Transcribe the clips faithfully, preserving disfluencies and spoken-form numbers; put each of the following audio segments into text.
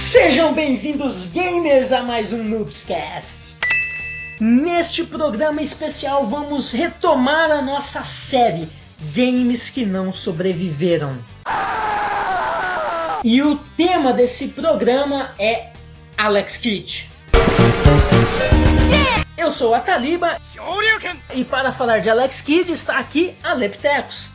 Sejam bem-vindos, gamers, a mais um Noobscast. Neste programa especial vamos retomar a nossa série Games que não sobreviveram. E o tema desse programa é Alex Kidd. Eu sou a Taliba e para falar de Alex Kidd está aqui a Leptecos.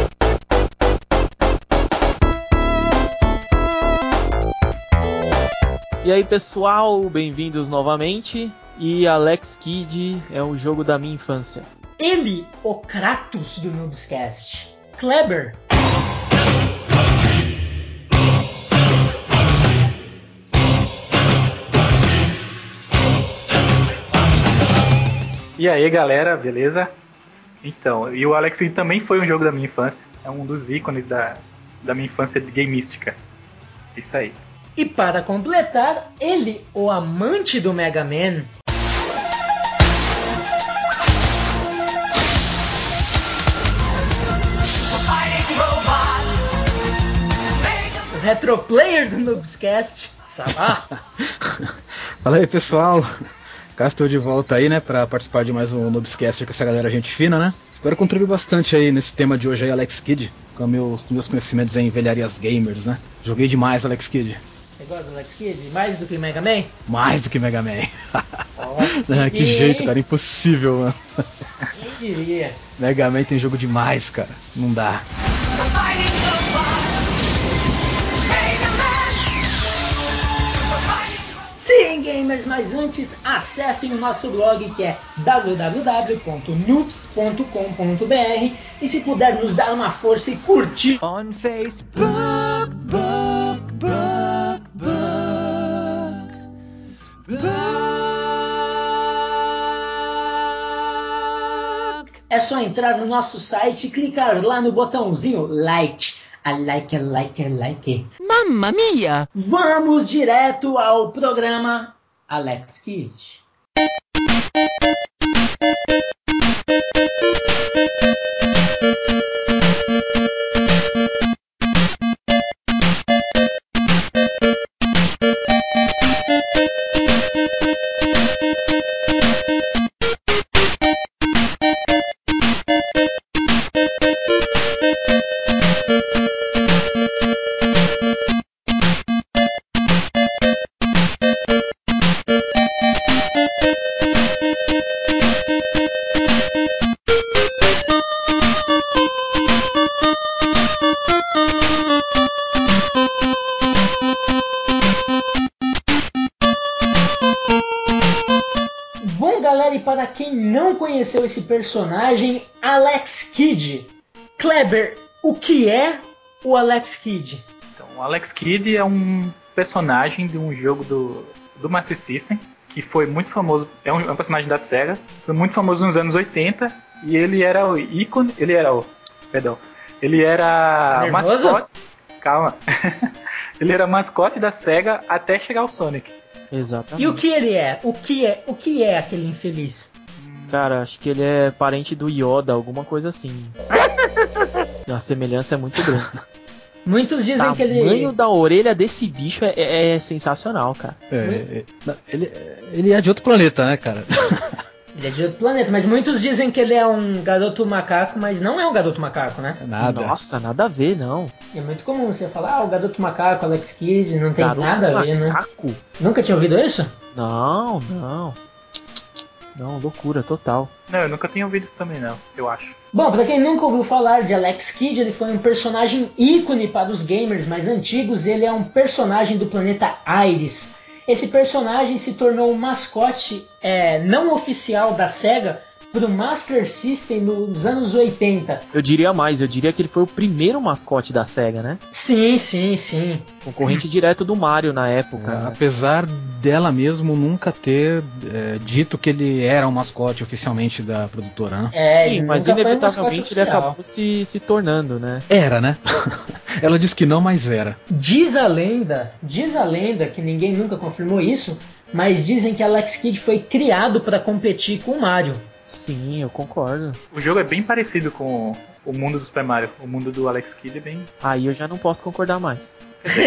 E aí pessoal, bem-vindos novamente. E Alex Kidd é um jogo da minha infância. Ele, o Kratos do Noobscast, Kleber. E aí galera, beleza? Então, e o Alex Kidd também foi um jogo da minha infância. É um dos ícones da, da minha infância gameística. Isso aí. E para completar, ele, o amante do Mega Man, o retro player do Noobscast, Sabá. Fala aí pessoal, cá estou de volta aí, né, pra participar de mais um Noobscast com essa galera gente fina, né? Espero contribuir bastante aí nesse tema de hoje aí, Alex Kidd, com meus, meus conhecimentos em velharias gamers, né? Joguei demais Alex Kidd. Você gosta do Alex Kidd? Mais do que Mega Man? Mais do que Mega Man. Oh, ah, que e... jeito, cara, impossível, mano. Quem diria? Mega Man tem jogo demais, cara, não dá. Sim, gamers, mas antes acessem o nosso blog que é w w w ponto noobs ponto com ponto b r e se puder nos dar uma força e curtir On Facebook, book, book, book, book. é só entrar no nosso site e clicar lá no botãozinho like. A like, a like, a like. Mamma mia! Vamos direto ao programa Alex Kidd. Bom, galera, e para quem não conheceu esse personagem, Alex Kidd. Kleber, o que é o Alex Kidd? Então, o Alex Kidd é um personagem de um jogo do, do Master System, que foi muito famoso, é um, é um personagem da Sega, foi muito famoso nos anos oitenta, e ele era o ícone, ele era o, perdão, ele era Nervoso? mascote, calma, ele era mascote da Sega até chegar o Sonic. Exatamente. E o que ele é? O que é? O que é aquele infeliz? Cara, acho que ele é parente do Yoda, alguma coisa assim. A semelhança é muito grande. Muitos dizem O que ele... tamanho da orelha desse bicho é, é- é sensacional, cara. É, é, não, ele, ele é de outro planeta, né, cara? Ele é de outro planeta, mas muitos dizem que ele é um garoto macaco, mas não é um garoto macaco, né? Nada. Nossa, nada a ver, não. É muito comum você falar, ah, o garoto macaco, Alex Kidd, não tem Garoto nada a ver, né? macaco? Nunca tinha ouvido isso? Não, não. Não, loucura total. Não, eu nunca tinha ouvido isso também não, eu acho. Bom, pra quem nunca ouviu falar de Alex Kidd, ele foi um personagem ícone para os gamers mais antigos. Ele é um personagem do planeta Iris. Esse personagem se tornou um mascote é, não oficial da Sega pro Master System nos anos oitenta. Eu diria mais, eu diria que ele foi o primeiro mascote da SEGA, né? Sim, sim, sim. Concorrente direto do Mario na época. É, né? apesar dela mesmo nunca ter é, dito que ele era um mascote oficialmente da produtora, né? É, Sim, mas nunca foi um inevitavelmente mascote ele oficial. acabou se, se tornando, né? Era, né? Ela disse que não, mas era. Diz a lenda, diz a lenda, que ninguém nunca confirmou isso, mas dizem que Alex Kidd foi criado para competir com o Mario. Sim, eu concordo. O jogo é bem parecido com o mundo do Super Mario. O mundo do Alex Kidd é bem... Aí eu já não posso concordar mais.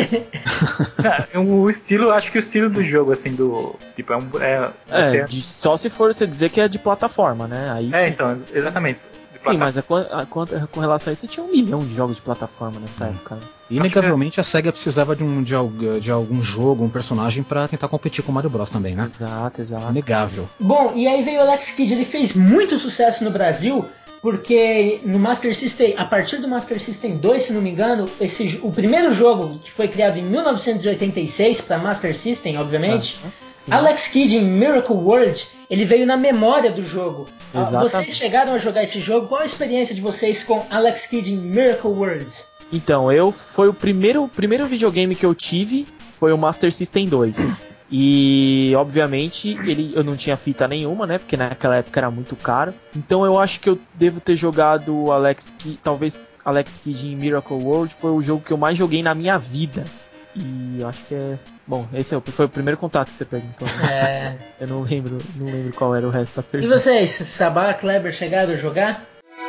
O estilo, acho que o estilo do jogo, assim, do... Tipo, é um... É, É, você- de- só se for você dizer que é de plataforma, né? Aí é sim. então, exatamente. De Sim, plata- mas a, a- a- com relação a isso, tinha um milhão de jogos de plataforma nessa época. Né? Inegavelmente a SEGA precisava de, um, de, alg- de algum jogo, um personagem pra tentar competir com o Mario Bros também, né? Exato, exato. Inegável. Bom, e aí veio o Alex Kidd, ele fez muito sucesso no Brasil, porque no Master System, a partir do Master System dois, se não me engano, esse, o primeiro jogo que foi criado em mil novecentos e oitenta e seis para Master System, obviamente, Ah, sim. Alex Kidd em Miracle World, ele veio na memória do jogo. Ah, Exatamente. Vocês chegaram a jogar esse jogo? Qual a experiência de vocês com Alex Kidd em Miracle World? Então, eu foi o primeiro, o primeiro videogame que eu tive foi o Master System dois. E, obviamente, ele, eu não tinha fita nenhuma, né? Porque naquela época era muito caro. Então eu acho que eu devo ter jogado Alex Kidd, talvez Alex Kidd em Miracle World foi o jogo que eu mais joguei na minha vida. E eu acho que é... Bom, esse é o- foi o primeiro contato que você perguntou. Né? É... Eu não lembro, não lembro qual era o resto da E pergunta. vocês, Sabá, Kleber, chegaram a jogar?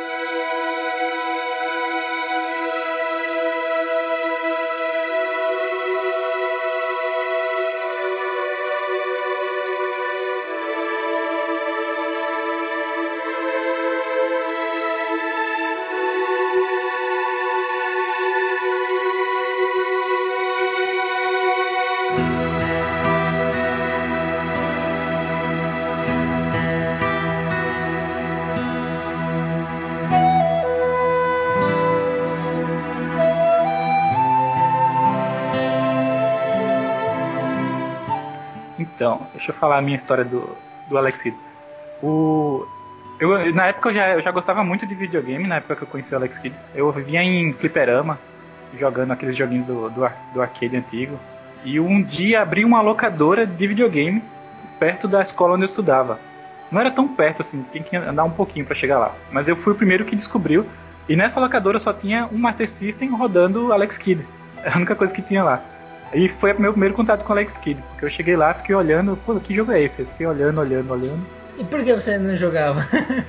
Então, deixa eu falar a minha história do, do Alex Kidd. O... Eu, na época eu já, eu já gostava muito de videogame, na época que eu conheci o Alex Kidd. Eu vivia em fliperama, jogando aqueles joguinhos do, do, ar- do arcade antigo. E um dia abri uma locadora de videogame perto da escola onde eu estudava. Não era tão perto assim, tem que andar um pouquinho pra chegar lá. Mas eu fui o primeiro que descobriu. E nessa locadora só tinha um Master System rodando Alex Kidd. Era a única coisa que tinha lá. E foi o meu primeiro contato com o Alex Kidd. Porque eu cheguei lá, fiquei olhando, pô, que jogo é esse? Eu fiquei olhando, olhando, olhando. E por que você não jogava?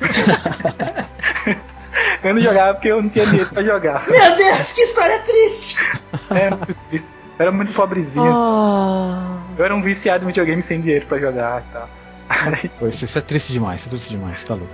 Eu não jogava porque eu não tinha dinheiro pra jogar. Meu Deus, que história triste! Era muito triste. Eu era muito pobrezinho. Ah, Eu era um viciado em videogame sem dinheiro pra jogar e tal. Aí, Pô, isso, isso é triste demais, isso é triste demais, você tá louco.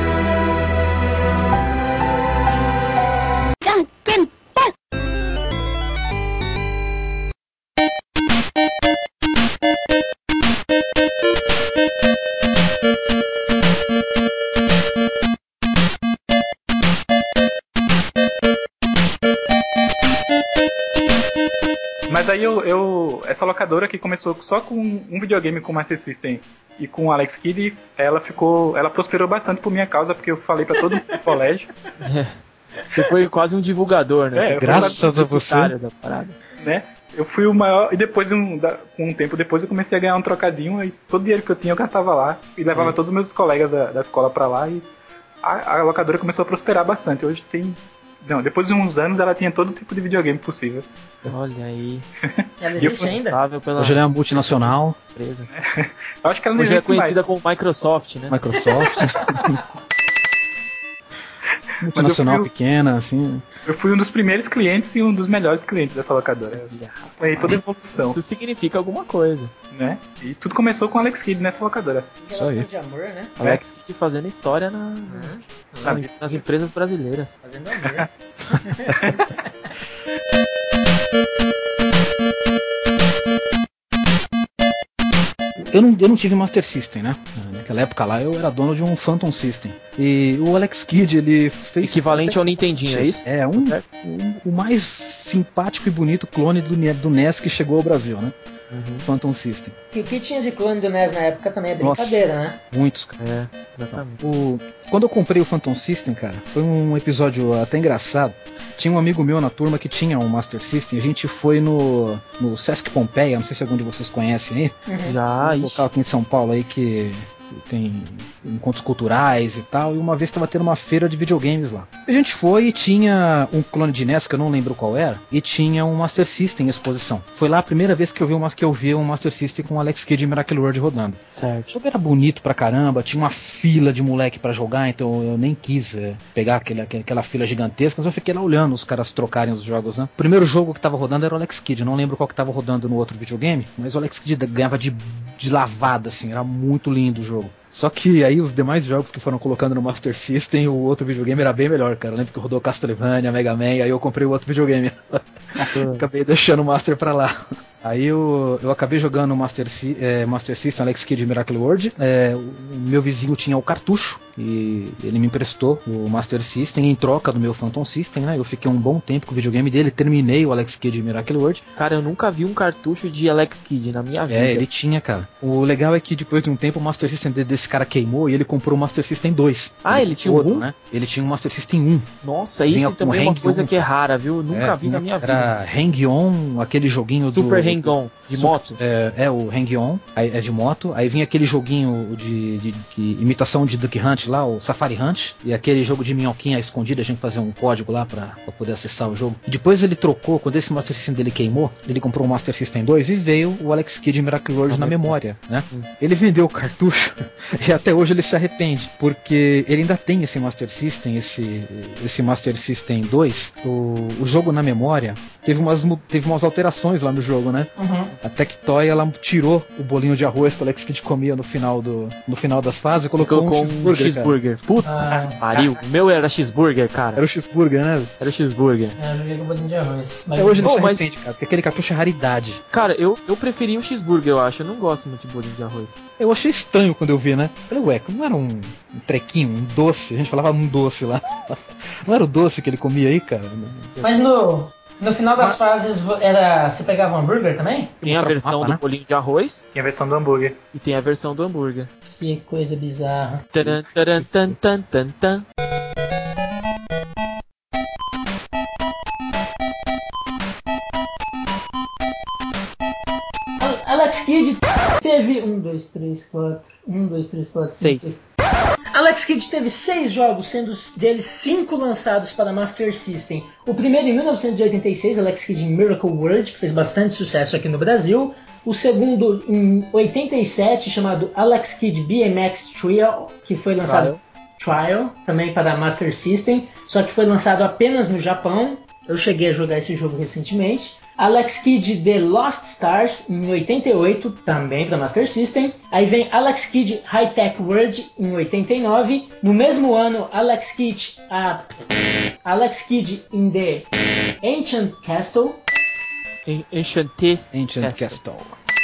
mas aí eu, eu. Essa locadora que começou só com um videogame com Master System e com o Alex Kidd, ela ficou. Ela prosperou bastante por minha causa, porque eu falei pra todo mundo do colégio, você foi quase um divulgador, né? É, Você eu foi graças um a você. publicitário da parada. né? Eu fui o maior. E depois, de um, da- com um tempo depois, eu comecei a ganhar um trocadinho. Aí todo o dinheiro que eu tinha eu gastava lá. E levava Sim. todos os meus colegas da, da escola pra lá. E a, a locadora começou a prosperar bastante. Hoje tem. Não, depois de uns anos ela tinha todo tipo de videogame possível. Olha aí. Ela E eu existe ainda? Responsável pela Hoje ele é uma multinacional, empresa. Eu acho que ela não Hoje é existe mais. conhecida como Microsoft, né? Microsoft. Multinacional Mas eu fui- pequena, assim. Eu fui um dos primeiros clientes e um dos melhores clientes dessa locadora. Foi toda a evolução, Isso significa alguma coisa. né? E tudo começou com o Alex Kidd nessa locadora. Relação aí. de amor, né? Alex Kidd fazendo história na, Na nas, nas empresas brasileiras. Fazendo amor. Eu não, eu não tive Master System, né? Naquela época lá eu era dono de um Phantom System. E o Alex Kidd, ele fez. Equivalente ao Nintendinho, é isso? É, um, Tá certo? um- o mais simpático e bonito clone do, Ne- do N E S que chegou ao Brasil, né? Uhum. Phantom System. E o que tinha de clone do N E S na época também é Nossa. brincadeira, né? Muitos, cara. É, exatamente. O, quando eu comprei o Phantom System, cara, foi um episódio até engraçado. Tinha um amigo meu na turma que tinha um Master System. A gente foi no, no Sesc Pompeia, não sei se algum de vocês conhece aí. Já, Um ixi, local aqui em São Paulo aí que tem encontros culturais e tal, e uma vez estava tendo uma feira de videogames lá. A gente foi e tinha um clone de N E S, que eu não lembro qual era, e tinha um Master System em exposição. Foi lá a primeira vez que eu vi, uma, que eu vi um Master System com o Alex Kidd e Miracle World rodando. Certo. O jogo era bonito pra caramba, tinha uma fila de moleque pra jogar, então eu nem quis é, pegar aquele, aquela fila gigantesca, mas eu fiquei lá olhando os caras trocarem os jogos, né? O primeiro jogo que tava rodando era o Alex Kidd, não lembro qual que tava rodando no outro videogame, mas o Alex Kidd ganhava de, de lavada, assim, era muito lindo o jogo. Só que aí os demais jogos que foram colocando no Master System, o outro videogame era bem melhor, cara. Eu lembro que rodou Castlevania, Mega Man, aí eu comprei o outro videogame. Acabei deixando o Master pra lá. Aí eu, eu acabei jogando o Master, é, Master System, Alex Kidd e Miracle World. É, o meu vizinho tinha o cartucho e ele me emprestou o Master System em troca do meu Phantom System, né? Eu fiquei um bom tempo com o videogame dele, terminei o Alex Kidd e Miracle World. Cara, eu nunca vi um cartucho de Alex Kidd na minha vida. É, ele tinha, cara. O legal é que depois de um tempo o Master System desse cara queimou e ele comprou o Master System dois. Ah, ele, ele tinha outro, um? Né? Ele tinha um Master System um. Nossa, isso também é uma coisa que é rara, viu? Eu nunca é, vi na minha era vida. Era Hang-On, aquele joguinho Super do... Hang-On, de moto. É, é o Hang-On, é de moto. Aí vinha aquele joguinho de, de, de imitação de Duck Hunt lá, o Safari Hunt. E aquele jogo de minhoquinha escondida, a gente fazia um código lá pra, pra poder acessar o jogo. E depois ele trocou, quando esse Master System dele queimou, ele comprou o Master System dois e veio o Alex Kidd e Miracle World ah, na memória, né? Hum. Ele vendeu o cartucho e até hoje ele se arrepende, porque ele ainda tem esse Master System, esse, esse Master System dois. O, o jogo na memória teve umas, teve umas alterações lá no jogo, né? Uhum. A Tectoy, ela tirou o bolinho de arroz que o Alex Kidd comia no final, do, no final das fases e colocou, colocou um cheeseburger. Um cheeseburger. Puta ah, que pariu. O meu era cheeseburger, cara. Era o cheeseburger, né? Era o cheeseburger. É, eu joguei com bolinho de arroz. Mas hoje ele oh, se arrepende, mas... cara, porque aquele cartucho é raridade. Cara, eu, eu preferi o cheeseburger, eu acho. Eu não gosto muito de bolinho de arroz. Eu achei estranho quando eu vi, né? Falei, ué, não era um, um trequinho, um doce? A gente falava um doce lá. Não era o doce que ele comia aí, cara? Mas no... No final das Mas... fases, era você pegava um hambúrguer também? Tem a versão mapa, do né? bolinho de arroz. Tem a versão do hambúrguer. E tem a versão do hambúrguer. Que coisa bizarra. Taran, taran, tan, tan, tan, tan. Alex Kidd teve... Um, dois, três, quatro... Um, dois, três, quatro, cinco, seis. Alex Kidd teve seis jogos, sendo deles cinco lançados para Master System. O primeiro em mil novecentos e oitenta e seis, Alex Kidd em Miracle World, que fez bastante sucesso aqui no Brasil. O segundo em oitenta e sete, chamado Alex Kidd B M X Trial, que foi lançado Trial. Trial, também para Master System, só que foi lançado apenas no Japão. Eu cheguei a jogar esse jogo recentemente. Alex Kidd The Lost Stars em oitenta e oito, também para Master System. Aí vem Alex Kidd High Tech World em oitenta e nove. No mesmo ano, Alex Kidd uh, Alex Kidd in The Ancient Castle. Ancient, Ancient Castle. Castle.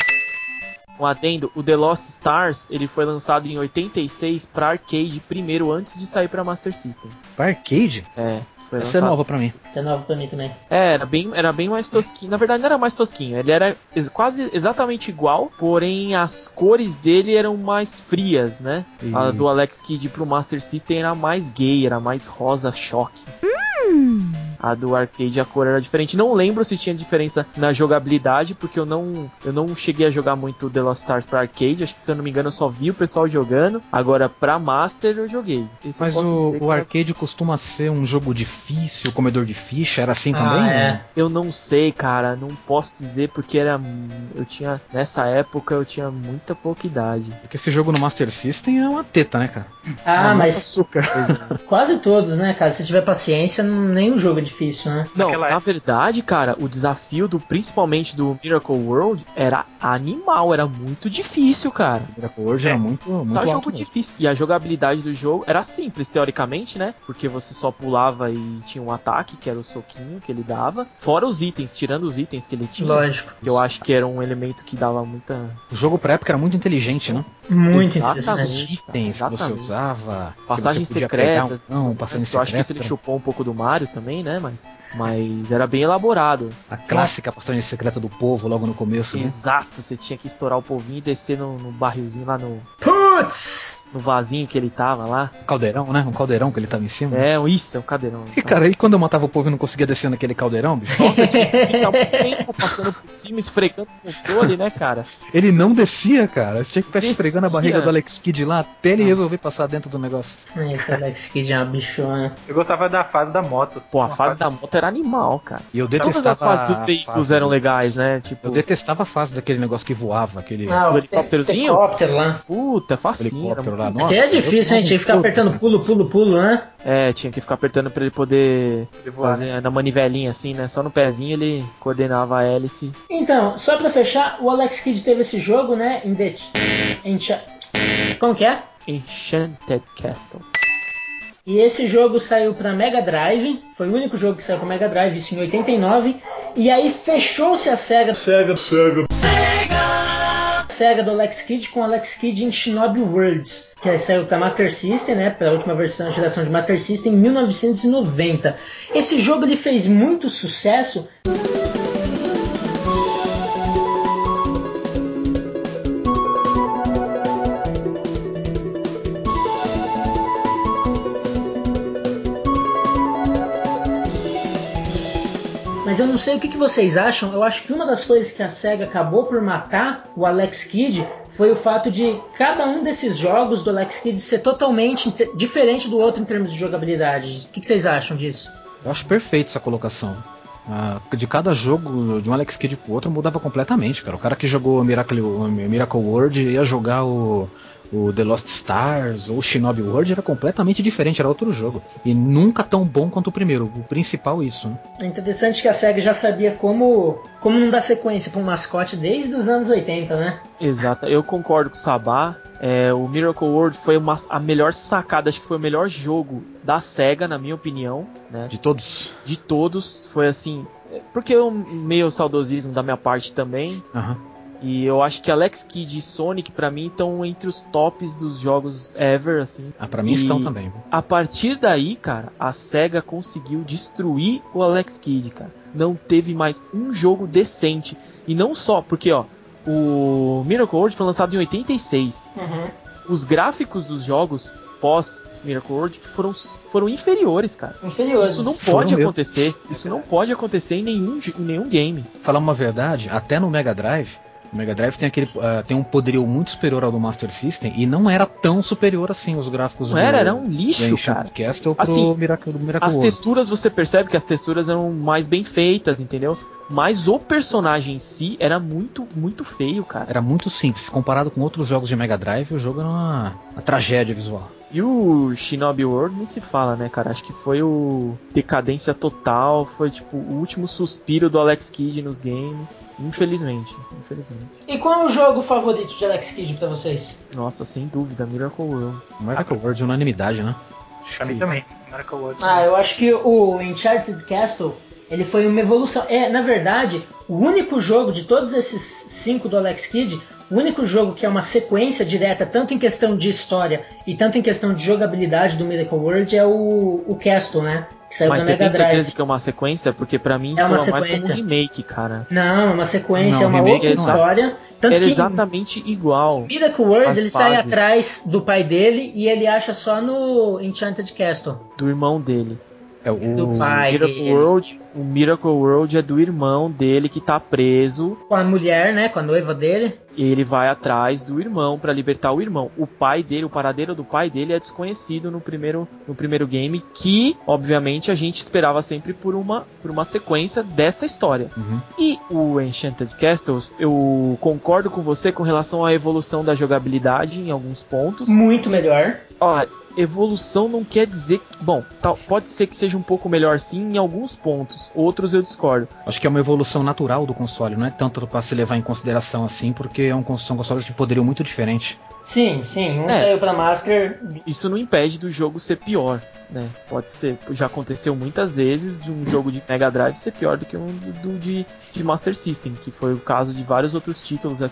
Um adendo, o The Lost Stars, ele foi lançado em oitenta e seis para arcade primeiro, antes de sair para Master System. Para arcade? É, isso foi Essa lançado. é nova pra mim. Essa é nova pra mim também. É, era bem, era bem mais tosquinho. Na verdade não era mais tosquinho, ele era ex- quase exatamente igual, porém as cores dele eram mais frias, né? E... A do Alex Kidd pro Master System era mais gay, era mais rosa choque. Hum. A do arcade, a cor era diferente. Não lembro se tinha diferença na jogabilidade, porque eu não, eu não cheguei a jogar muito The Lost Stars pra arcade. Acho que, se eu não me engano, eu só vi o pessoal jogando. Agora, pra Master, eu joguei. Isso Mas eu o, o que... arcade costuma ser um jogo difícil, comedor de ficha? Era assim ah, também? É. Eu não sei, cara. Não posso dizer, porque era... Eu tinha... Nessa época, eu tinha muita pouca idade. Porque esse jogo no Master System é uma teta, né, cara? Ah, uma mas... açúcar. Quase todos, né, cara? Se tiver paciência, nenhum jogo é difícil, né? Não, Naquela na época. verdade, cara, o desafio do, principalmente do Miracle World, era animal, era muito difícil, cara. O Miracle World é. era muito, muito tá alto jogo mesmo. difícil. E a jogabilidade do jogo era simples, teoricamente, né? Porque você só pulava e tinha um ataque, que era o soquinho que ele dava. Fora os itens, tirando os itens que ele tinha. Lógico. Que eu acho que era um elemento que dava muita... O jogo pra época era muito inteligente, Sim. né? Muito Exatamente, interessante. Itens que você usava. Passagens secretas. Um, não, passagens secretas. Eu acho que isso ele chupou um pouco do Mario também, né? Mas, mas era bem elaborado. A clássica passagem secreta do povo logo no começo. Exato, né? Você tinha que estourar o povinho e descer no, no barrilzinho lá no... Putz! no vasinho que ele tava lá. Caldeirão, né? Um caldeirão que ele tava em cima. É, isso, é um caldeirão. E cara, e quando eu matava o povo e não conseguia descer naquele caldeirão, bicho? Nossa, tinha que ficar um tempo passando por cima, esfregando o controle, né, cara? Ele não descia, cara. Você tinha que ficar Descia. esfregando a barriga do Alex Kidd lá até ele resolver passar dentro do negócio. Esse Alex Kidd é uma bichona. Eu gostava da fase da moto. Pô, a Uma fase da moto era animal, cara. E eu Todas detestava as fases dos a veículos fase eram do- legais, né? Tipo, Eu detestava a fase daquele negócio que voava, aquele Ah, Do o helicópterozinho? helicóptero lá. puta, facinho. Era helicóptero muito... lá. Nossa, Aquele é eu difícil, hein? tomava Tinha que um ficar soco, apertando cara. pulo, pulo, pulo, né? É, tinha que ficar apertando pra ele poder voar, fazer na manivelinha assim, né? Só no pezinho ele coordenava a hélice. Então, só pra fechar, o Alex Kidd teve esse jogo, né? Em The... Encha... Como que é? Enchanted Castle. E esse jogo saiu pra Mega Drive, foi o único jogo que saiu pra Mega Drive, isso em oitenta e nove, e aí fechou-se a SEGA, SEGA, SEGA, SEGA do Alex Kidd com o Alex Kidd em Shinobi Worlds, que aí saiu pra Master System, né, pra última versão, geração de Master System, em mil novecentos e noventa. Esse jogo ele fez muito sucesso. Mas eu não sei o que que vocês acham. Eu acho que uma das coisas que a SEGA acabou por matar o Alex Kidd foi o fato de cada um desses jogos do Alex Kidd ser totalmente inte- diferente do outro em termos de jogabilidade. O que que vocês acham disso? Eu acho perfeito essa colocação. Ah, de cada jogo, de um Alex Kidd pro outro, mudava completamente, cara. O cara que jogou Miracle, Miracle World ia jogar o, o The Lost Stars ou Shinobi World, era completamente diferente, era outro jogo. E nunca tão bom quanto o primeiro. O principal isso, né? É interessante que a SEGA já sabia como, como não dar sequência para um mascote desde os anos oitenta, né? Exato, eu concordo com o Sabá. É, o Miracle World foi uma, a melhor sacada, acho que foi o melhor jogo da SEGA, na minha opinião, né? De todos. De todos, foi assim. Porque eu meio saudosismo da minha parte também. Aham. E eu acho que Alex Kidd e Sonic, pra mim, estão entre os tops dos jogos ever, assim. Ah, pra mim E estão também. viu? A partir daí, cara, a SEGA conseguiu destruir o Alex Kidd, cara. Não teve mais um jogo decente. E não só, porque, ó, o Miracle World foi lançado em oitenta e seis. Uhum. Os gráficos dos jogos pós Miracle World foram, foram inferiores, cara. Inferiores. Isso não Foram pode mesmo. acontecer. Isso não pode acontecer em nenhum, em nenhum game. Falar uma verdade, até no Mega Drive, o Mega Drive tem, aquele, uh, tem um poderio muito superior ao do Master System e não era tão superior assim os gráficos Não do, era, era um lixo, do Ancient cara. Castle pro Assim, Miracle, do Miracle As World. texturas, você percebe que as texturas eram mais bem feitas, entendeu? Mas o personagem em si era muito, muito feio, cara. Era muito simples, comparado com outros jogos de Mega Drive, o jogo era uma, uma tragédia visual. E o Shinobi World nem se fala, né, cara? Acho que foi o decadência total, foi tipo o último suspiro do Alex Kidd nos games. Infelizmente, infelizmente. E qual é o jogo favorito de Alex Kidd pra vocês? Nossa, sem dúvida, Miracle World. O Miracle World é unanimidade, né? Pra mim também. Miracle World. Ah, eu acho que o Enchanted Castle, ele foi uma evolução. É, na verdade, o único jogo de todos esses cinco do Alex Kidd, o único jogo que é uma sequência direta, tanto em questão de história e tanto em questão de jogabilidade do Miracle World, é o, o Castle, né? Que saiu Mas da você Mega tem Drive. certeza que é uma sequência? Porque pra mim É uma soa mais como sequência. um remake, cara. Não, é uma sequência, Não, é uma remake outra não é. história. Tanto Era que exatamente igual. Miracle World as ele sai fases. atrás do pai dele e ele acha só no Enchanted Castle. Do irmão dele. É o, Do O pai Miracle dele. World, o Miracle World é do irmão dele que tá preso. Com a mulher, né? Com a noiva dele. E ele vai atrás do irmão pra libertar o irmão. O pai dele, o paradeiro do pai dele é desconhecido no primeiro, no primeiro game, que obviamente a gente esperava sempre por uma, por uma sequência dessa história. Uhum. E o Enchanted Castles, eu concordo com você com relação à evolução da jogabilidade em alguns pontos. Muito melhor. Ó, evolução não quer dizer que... Bom, tal, pode ser que seja um pouco melhor sim em alguns pontos. Outros eu discordo. Acho que é uma evolução natural do console, não é tanto pra se levar em consideração assim, porque é um, são consoles de poderio muito diferente. Sim, sim. Um É. saiu pra Master. Isso não impede do jogo ser pior, né? Pode ser. Já aconteceu muitas vezes de um jogo de Mega Drive ser pior do que um do, do de, de Master System, que foi o caso de vários outros títulos aqui.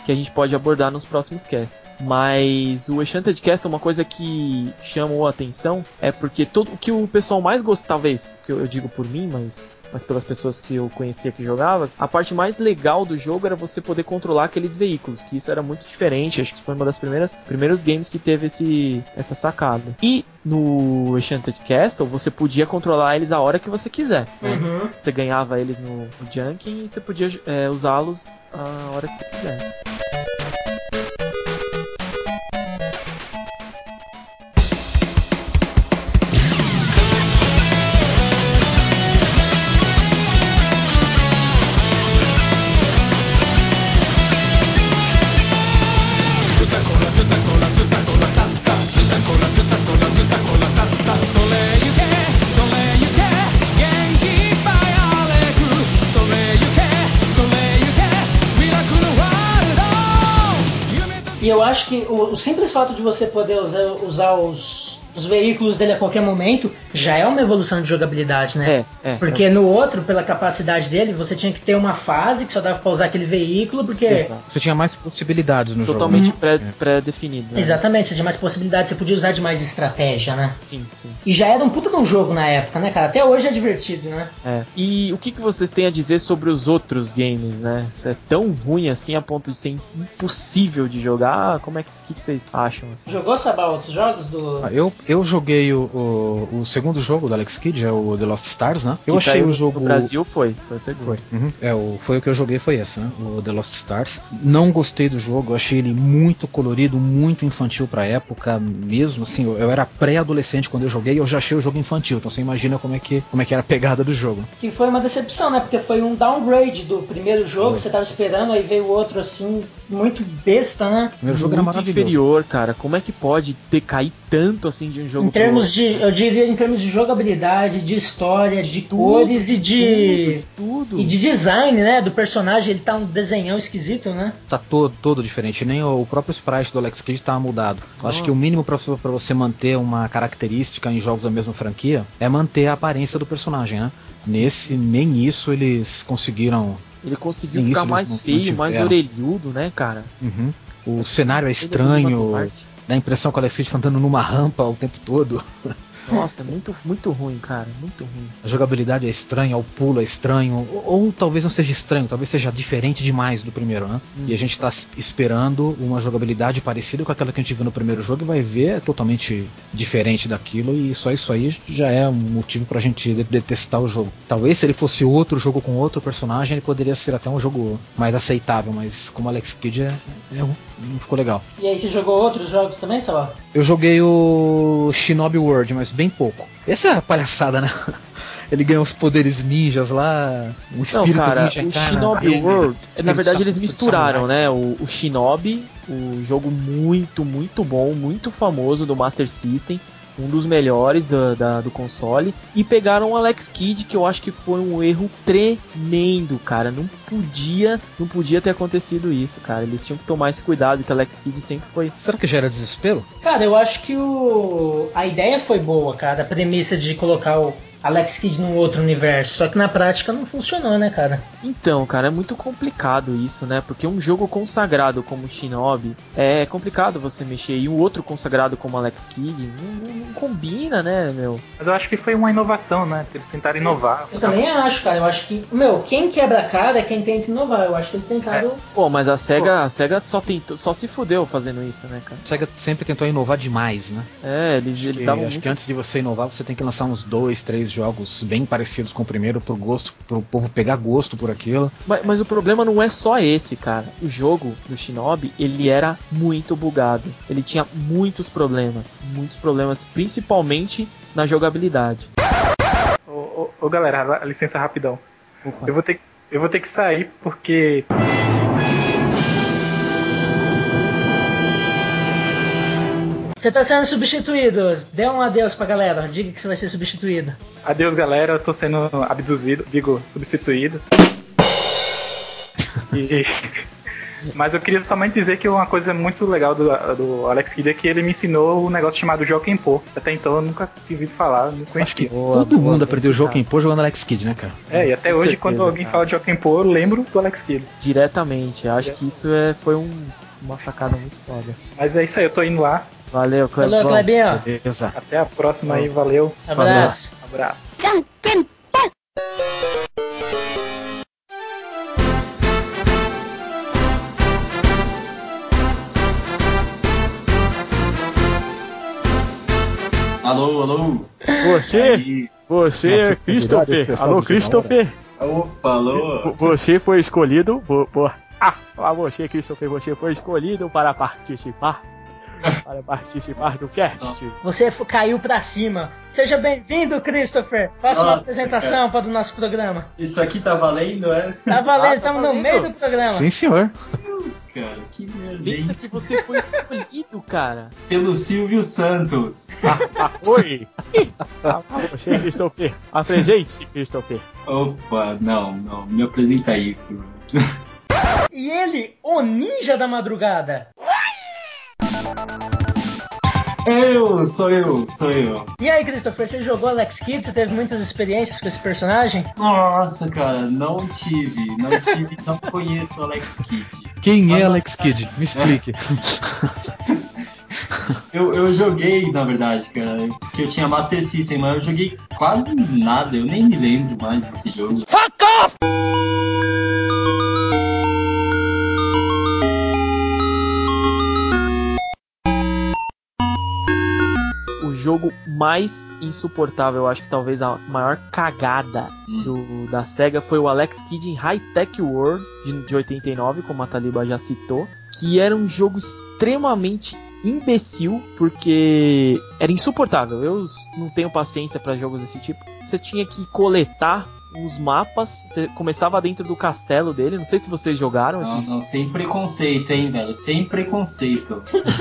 que a gente pode abordar nos próximos casts. Mas o Enchanted Castle, uma coisa que chamou a atenção é porque todo o que o pessoal mais gosta, talvez, que eu, eu digo por mim, mas, mas pelas pessoas que eu conhecia que jogava, a parte mais legal do jogo era você poder controlar aqueles veículos, que isso era muito diferente. Acho que foi uma das primeiras primeiros games que teve esse, essa sacada. E no Enchanted Castle você podia controlar eles a hora que você quiser, né? Uhum. Você ganhava eles no, no Junkin e você podia é, usá-los a hora que você quisesse. E eu acho que o, o simples fato de você poder usar, usar os, os veículos dele a qualquer momento já é uma evolução de jogabilidade, né? É, é. Porque é. no outro, pela capacidade dele, você tinha que ter uma fase que só dava pra usar aquele veículo, porque... Exato. Você tinha mais possibilidades no Totalmente jogo. pré, pré-definido. Né? Exatamente, você tinha mais possibilidades, você podia usar de mais estratégia, né? Sim, sim. E já era um puta de um jogo na época, né, cara? Até hoje é divertido, né? É. E o que, que vocês têm a dizer sobre os outros games, né? Isso é tão ruim assim a ponto de ser impossível de jogar? Como é que, que, que vocês acham? Assim? Jogou, Sabá, outros jogos do... Ah, eu, eu joguei o, o, o segundo jogo do Alex Kidd, é o The Lost Stars, né? Eu que achei saiu o jogo... no Brasil foi, foi o segundo. Foi. Uhum. É, o, foi o que eu joguei, foi esse, né? O The Lost Stars. Não gostei do jogo, eu achei ele muito colorido, muito infantil pra época mesmo, assim, eu, eu era pré-adolescente quando eu joguei e eu já achei o jogo infantil, então você imagina como é que, como é que era a pegada do jogo. Que foi uma decepção, né? Porque foi um downgrade do primeiro jogo, foi. Você tava esperando, aí veio o outro assim, muito besta, né? O primeiro jogo muito era maravilhoso. inferior, cara. Como é que pode decair tanto assim de um jogo Em termos pro de, eu diria em termos de jogabilidade, de história, de, de tudo, cores e de, de tudo, tudo. e de design, né, do personagem, ele tá um desenhão esquisito, né? Tá todo, todo diferente, nem o próprio sprite do Alex Kidd tá mudado. Eu acho que o mínimo pra, pra você manter uma característica em jogos da mesma franquia é manter a aparência do personagem, né? Sim, Nesse, sim. Nem isso eles conseguiram... Ele conseguiu ficar isso, mais feio, mais orelhudo, né, cara? Uhum. O assim, cenário é estranho, dá a impressão que o Alex Kidd tá andando numa rampa o tempo todo. Nossa, é muito, muito ruim, cara, muito ruim. A jogabilidade é estranha, o pulo é estranho, ou, ou talvez não seja estranho, talvez seja diferente demais do primeiro, né? Hum, e a gente tá esperando uma jogabilidade parecida com aquela que a gente viu no primeiro jogo e vai ver é totalmente diferente daquilo, e só isso aí já é um motivo pra gente detestar o jogo. Talvez se ele fosse outro jogo com outro personagem, ele poderia ser até um jogo mais aceitável, mas como Alex Kidd é, é, não ficou legal. E aí você jogou outros jogos também, Salva? Eu joguei o Shinobi World, mas bem pouco. Essa é a palhaçada, né? Ele ganha os poderes ninjas lá, o espírito Não, cara, ninja. o cara, Shinobi ele, World, na verdade eles misturaram, samurai. né? O, o Shinobi, o jogo muito, muito bom, muito famoso do Master System, um dos melhores do, da, do console, e pegaram o Alex Kidd, que eu acho que foi um erro tremendo, cara. Não podia, não podia ter acontecido isso, cara. Eles tinham que tomar esse cuidado, que o Alex Kidd sempre foi... Será que já era desespero? Cara, eu acho que o... a ideia foi boa, cara. A premissa de colocar o Alex Kidd num outro universo, só que na prática não funcionou, né, cara? Então, cara, é muito complicado isso, né? Porque um jogo consagrado como Shinobi é complicado você mexer, e um outro consagrado como Alex Kidd não, não, não combina, né, meu? Mas eu acho que foi uma inovação, né? Eles tentaram inovar. Eu também acho, cara. Eu acho que, meu, quem quebra a cara é quem tenta inovar. Eu acho que eles tentaram... É. Pô, mas a SEGA, a SEGA só, tentou, só se fudeu fazendo isso, né, cara? A SEGA sempre tentou inovar demais, né? É, eles, acho eles que, davam Acho muito... que antes de você inovar, você tem que lançar uns dois, três jogos bem parecidos com o primeiro, pro gosto, pro povo pegar gosto por aquilo. Mas, mas o problema não é só esse, cara. O jogo do Shinobi, ele era muito bugado. Ele tinha muitos problemas, muitos problemas, principalmente na jogabilidade. Ô, ô, ô galera, licença rapidão. Opa. Eu vou ter, eu vou ter que sair porque... Você tá sendo substituído. Dê um adeus pra galera. Diga que você vai ser substituído. Adeus, galera. Eu tô sendo abduzido, digo, substituído. E... Mas eu queria somente dizer que uma coisa muito legal do, do Alex Kidd é que ele me ensinou um negócio chamado Jokenpô. Até então eu nunca tinha ouvido falar, não conhecia. Acho que boa, todo boa, mundo aprendeu o Jokenpô jogando Alex Kidd, né, cara? É, e até Com hoje certeza, quando alguém cara. fala de Jokenpô, eu lembro do Alex Kidd. Diretamente, acho que isso é, foi um, uma sacada muito foda. Mas é isso aí, eu tô indo lá. Valeu, Clebão. Falou, Clebinho. Beleza. Até a próxima aí, valeu. Abraço. Abraço. Alô, alô. Você, Aí. você, Nossa, Christopher. pessoal Alô, de Christopher. Opa, alô. Você foi escolhido. Por, por, ah, ah, você, Christopher, você foi escolhido para participar. Para participar do cast. Você f- caiu pra cima. Seja bem-vindo, Christopher. Faça uma Nossa, apresentação para o nosso programa. Isso aqui tá valendo, é? Tá valendo, Ah, tá estamos no valendo. meio do programa. Sim, senhor. Deus, cara, que merda. Pensa hein? que você foi escolhido, cara. Pelo Silvio Santos. Ah, oi. Ah, você, Christopher. Apresente-se, Christopher. Opa, não, não, me apresenta aí. Por... E ele, o ninja da madrugada. Eu, sou eu, sou eu. E aí, Christopher, você jogou Alex Kidd? Você teve muitas experiências com esse personagem? Nossa, cara, não tive, não tive, não conheço o Alex Kidd. Quem é Alex Kidd? Me explique. Eu, eu joguei, na verdade, cara, porque eu tinha Master System, mas eu joguei quase nada, eu nem me lembro mais desse jogo. Fuck off! O jogo mais insuportável, eu acho que talvez a maior cagada Hum. do, da SEGA foi o Alex Kidd em High Tech World de, de oitenta e nove, como a Taliba já citou, que era um jogo extremamente imbecil, porque era insuportável. Eu não tenho paciência para jogos desse tipo. Você tinha que coletar uns mapas, você começava dentro do castelo dele, não sei se vocês jogaram esse Não, jogo. não, sem preconceito, hein, velho, sem preconceito.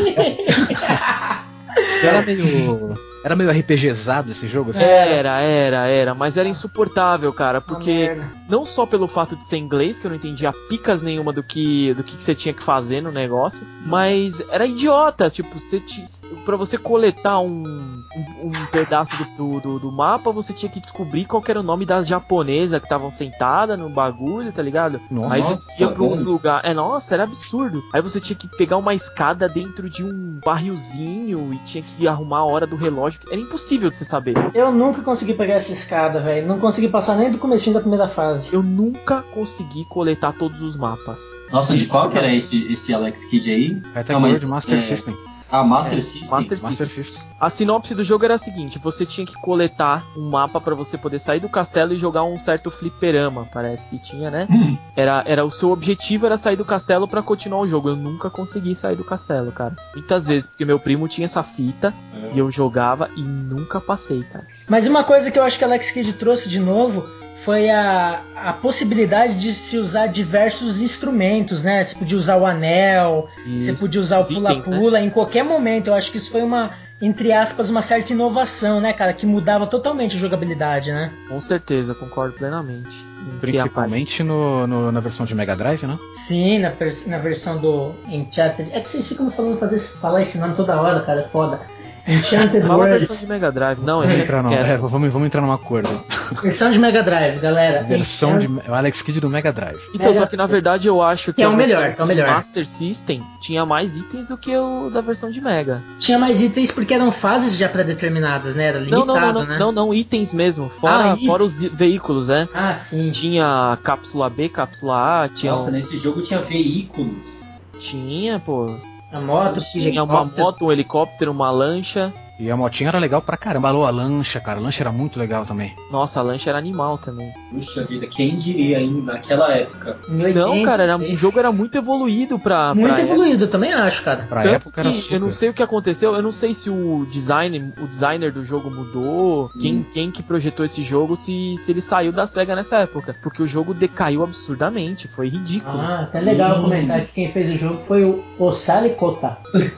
Era meio. Era meio RPGzado esse jogo, assim? Era, era, era, mas era insuportável, cara, porque merda. não só pelo fato de ser inglês, que eu não entendia picas nenhuma do que do que você tinha que fazer no negócio, mas era idiota, tipo, você t... pra você coletar um, um, um pedaço do, do, do mapa, você tinha que descobrir qual que era o nome das japonesas que estavam sentadas no bagulho, tá ligado? Nossa, Aí você ia pra um outro velho. lugar, é, nossa, era absurdo. Aí você tinha que pegar uma escada dentro de um barrilzinho e tinha que arrumar a hora do relógio, era impossível de você saber. Eu nunca consegui pegar essa escada, velho. Não consegui passar nem do comecinho da primeira fase. Eu nunca consegui coletar todos os mapas. Nossa, de qual que era esse, esse Alex Kidd aí? Até Não, agora mas, de Master é, System. Ah, Master É, System? Master Master System. A sinopse do jogo era a seguinte: você tinha que coletar um mapa pra você poder sair do castelo e jogar um certo fliperama, parece que tinha, né? Hum. Era, era o seu objetivo era sair do castelo pra continuar o jogo. Eu nunca consegui sair do castelo, cara. Muitas vezes, porque meu primo tinha essa fita e eu jogava e nunca passei, cara. Mas uma coisa que eu acho que Alex Kidd trouxe de novo foi a, a possibilidade de se usar diversos instrumentos, né? Você podia usar o anel, Isso. você podia usar o Os itens, pula-pula em qualquer momento. Eu acho que isso foi uma, entre aspas, uma certa inovação, né, cara? Que mudava totalmente a jogabilidade, né? Com certeza, concordo plenamente. Em que a Principalmente no, no- na versão de Mega Drive, né? Sim, na, pers- na versão do Enchanted. É que vocês ficam me falando fazer, falar esse nome toda hora, cara, é foda. Enchanted Fala a World. versão de Mega Drive. Não, é Vamos entrar, no, é, Castle. vamos, vamos entrar num acordo. Versão de Mega Drive, galera. Versão de Enchant- o Alex Kidd do Mega Drive. Então, Mega- só que na verdade eu acho que, Que é a o versão melhor, que é o de melhor. Master System tinha mais itens do que o da versão de Mega. Tinha mais itens porque eram fases já pré-determinadas, né? Era Não, limitado, não, não, não, né? não, não, itens mesmo. Fora, Ah, fora os i- veículos, né? Ah, sim. Tinha cápsula B, cápsula A, tinha. Nossa, um- nesse jogo tinha veículos. Tinha, pô. A moto, Tinha uma helicóptero. moto, um helicóptero, uma lancha. E a motinha era legal pra caramba. Alô, a lancha, cara. A lancha era muito legal também. Nossa, a lancha era animal também. Puxa vida, quem diria ainda naquela época? Em Não, cara, era, o oitenta e seis. jogo era muito evoluído pra. Muito pra evoluído, eu também acho, cara. Pra Tanto época era que super. eu não sei o que aconteceu, eu não sei se o design, o designer do jogo mudou, quem, Hum. quem que projetou esse jogo, se, se ele saiu da SEGA nessa época, porque o jogo decaiu absurdamente, foi ridículo. Ah, até legal Hum. comentar que quem fez o jogo foi o Osari Kota.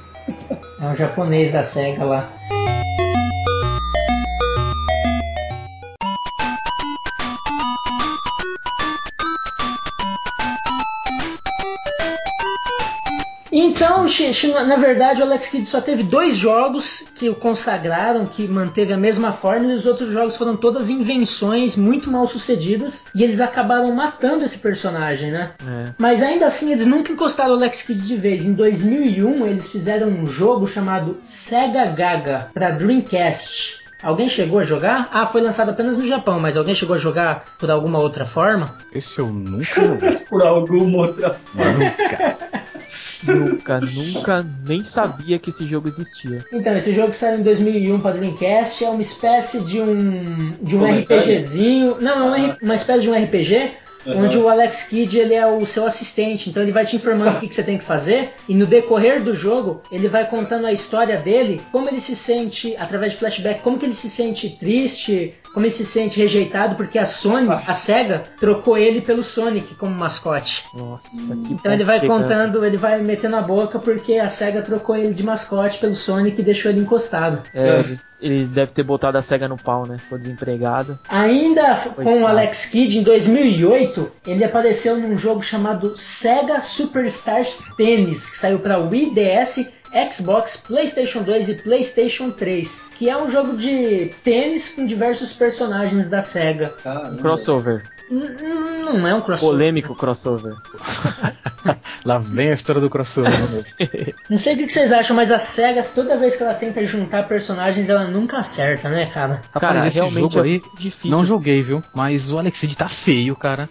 É um japonês da SEGA lá. Então, Xixi, na verdade, o Alex Kidd só teve dois jogos que o consagraram, que manteve a mesma forma, e os outros jogos foram todas invenções muito mal sucedidas, e eles acabaram matando esse personagem, né? É. Mas ainda assim, eles nunca encostaram o Alex Kidd de vez. Em dois mil e um, eles fizeram um jogo chamado Sega Gaga para Dreamcast. Alguém chegou a jogar? Ah, foi lançado apenas no Japão, mas alguém chegou a jogar por alguma outra forma? Esse eu nunca joguei. Por alguma outra forma. Nunca. Nunca, nunca nem sabia que esse jogo existia. Então, esse jogo saiu em dois mil e um para Dreamcast, é uma espécie de um de um RPGzinho. Não, é uma, uma espécie de um R P G. Uhum. Onde o Alex Kidd ele é o seu assistente, então ele vai te informando o que, que você tem que fazer, e no decorrer do jogo ele vai contando a história dele, como ele se sente, através de flashback, como que ele se sente triste, como ele se sente rejeitado, porque a Sony, a Sega, trocou ele pelo Sonic como mascote. Nossa, que Então ele vai contando, ele vai metendo a boca porque a Sega trocou ele de mascote pelo Sonic e deixou ele encostado. É, ele, ele deve ter botado a Sega no pau, né? Ficou desempregado. Ainda Coitado. Com o Alex Kidd, em dois mil e oito, ele apareceu num jogo chamado Sega Superstars Tennis, que saiu para Wii, D S, Xbox, PlayStation dois e PlayStation três, que é um jogo de tênis com diversos personagens da Sega. Um crossover. N- não é um crossover. Polêmico crossover. Lá vem a história do crossover. Não sei o que vocês acham, mas a Sega, toda vez que ela tenta juntar personagens, ela nunca acerta, né, cara? Cara, cara esse realmente jogo aí, é difícil. Não joguei, viu? Mas o Alex Kidd tá feio, cara.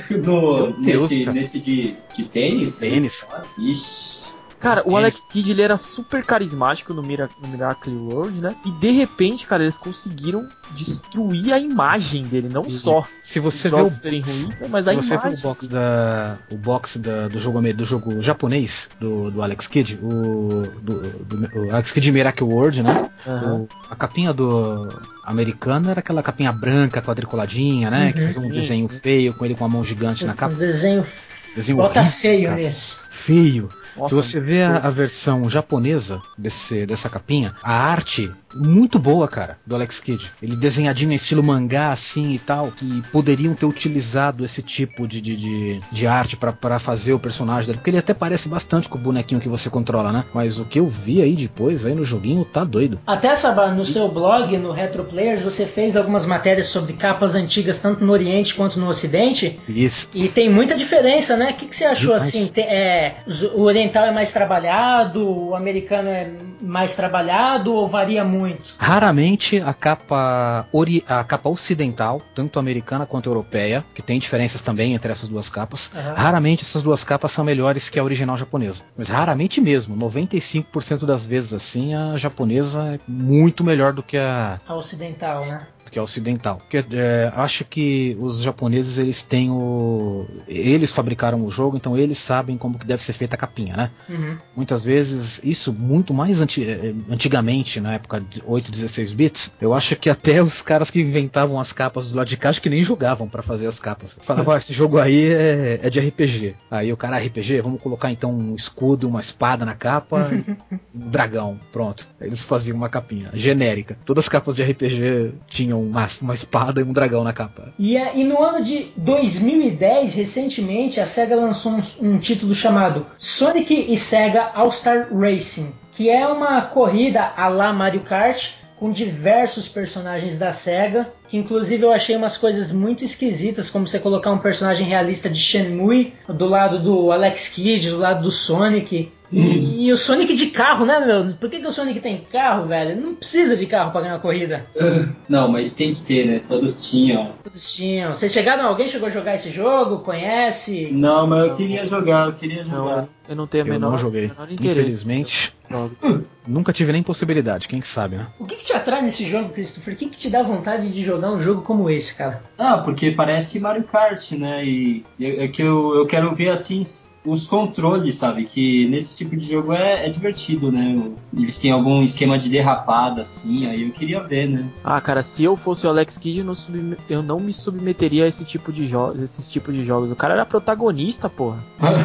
No, Deus, nesse, cara. nesse de, de tênis? Tênis. Ixi. Cara, o Alex Kidd, ele era super carismático no, Mira- no Miracle World, né? E de repente, cara, eles conseguiram destruir a imagem dele, não só se você os vê jogos o, serem ruins, né? Mas se a você imagem. vê o box da o box da, do jogo do jogo japonês do, do Alex Kidd, o do, do o Alex Kidd Miracle World, né? Uhum. O, a capinha do americano era aquela capinha branca quadriculadinha, né? Uhum. Que fazia um Isso. desenho feio com ele com a mão gigante na Um capa. desenho, Desenho bota horrível, feio cara. nisso. Feio. Nossa, Se você vê a, a versão japonesa desse, dessa capinha, a arte muito boa, cara, do Alex Kidd. Ele desenhadinho em estilo mangá, assim e tal, que poderiam ter utilizado esse tipo de, de, de, de arte pra, pra fazer o personagem dele, porque ele até parece bastante com o bonequinho que você controla, né? Mas o que eu vi aí depois, aí no joguinho, tá doido. Até, Sabá, no seu blog, no Retro Players, você fez algumas matérias sobre capas antigas, tanto no Oriente quanto no Ocidente. Isso. E tem muita diferença, né? O que, que você achou, Demais. assim? Tem, é, o oriental é mais trabalhado, o americano é mais trabalhado ou varia muito? Raramente a capa, ori- a capa ocidental, tanto americana quanto europeia, que tem diferenças também entre essas duas capas, Uhum. raramente essas duas capas são melhores que a original japonesa. Mas raramente mesmo, noventa e cinco por cento das vezes assim, a japonesa é muito melhor do que a, A ocidental, né? que é ocidental. Porque, é, acho que os japoneses, eles têm o... Eles fabricaram o jogo, então eles sabem como que deve ser feita a capinha, né? Uhum. Muitas vezes, isso muito mais anti... antigamente, na época de oito, dezesseis bits, eu acho que até os caras que inventavam as capas do lado de cá, acho que nem jogavam pra fazer as capas. Falavam, ah, esse jogo aí é, é de R P G. Aí o cara, R P G, vamos colocar então um escudo, uma espada na capa, um dragão, pronto. Aí eles faziam uma capinha genérica. Todas as capas de R P G tinham uma, uma espada e um dragão na capa. E, é, e no ano de dois mil e dez, recentemente, a SEGA lançou um, um título chamado Sonic e Sega All-Star Racing, que é uma corrida à la Mario Kart, com diversos personagens da SEGA, que inclusive eu achei umas coisas muito esquisitas, como você colocar um personagem realista de Shenmue do lado do Alex Kidd, do lado do Sonic. E, e o Sonic de carro, né, meu? Por que, que o Sonic tem carro, velho? Não precisa de carro pra ganhar uma corrida. Não, mas tem que ter, né? Todos tinham. Todos tinham. Vocês chegaram? Alguém chegou a jogar esse jogo? Conhece? Não, mas eu queria jogar, eu queria jogar. Não, eu não tenho a Eu menor, não joguei. menor interesse. Infelizmente, nunca tive nem possibilidade, quem que sabe, né? O que, que te atrai nesse jogo, Christopher? O que, que te dá vontade de jogar um jogo como esse, cara? Ah, porque parece Mario Kart, né? E é que eu, eu quero ver assim os controles, sabe? Que nesse tipo de jogo é, é divertido, né? Eles têm algum esquema de derrapada, assim, aí eu queria ver, né? Ah, cara, se eu fosse o Alex Kidd, eu não, subme- eu não me submeteria a esse tipo de jogos, esses tipos de jogos. O cara era protagonista, porra.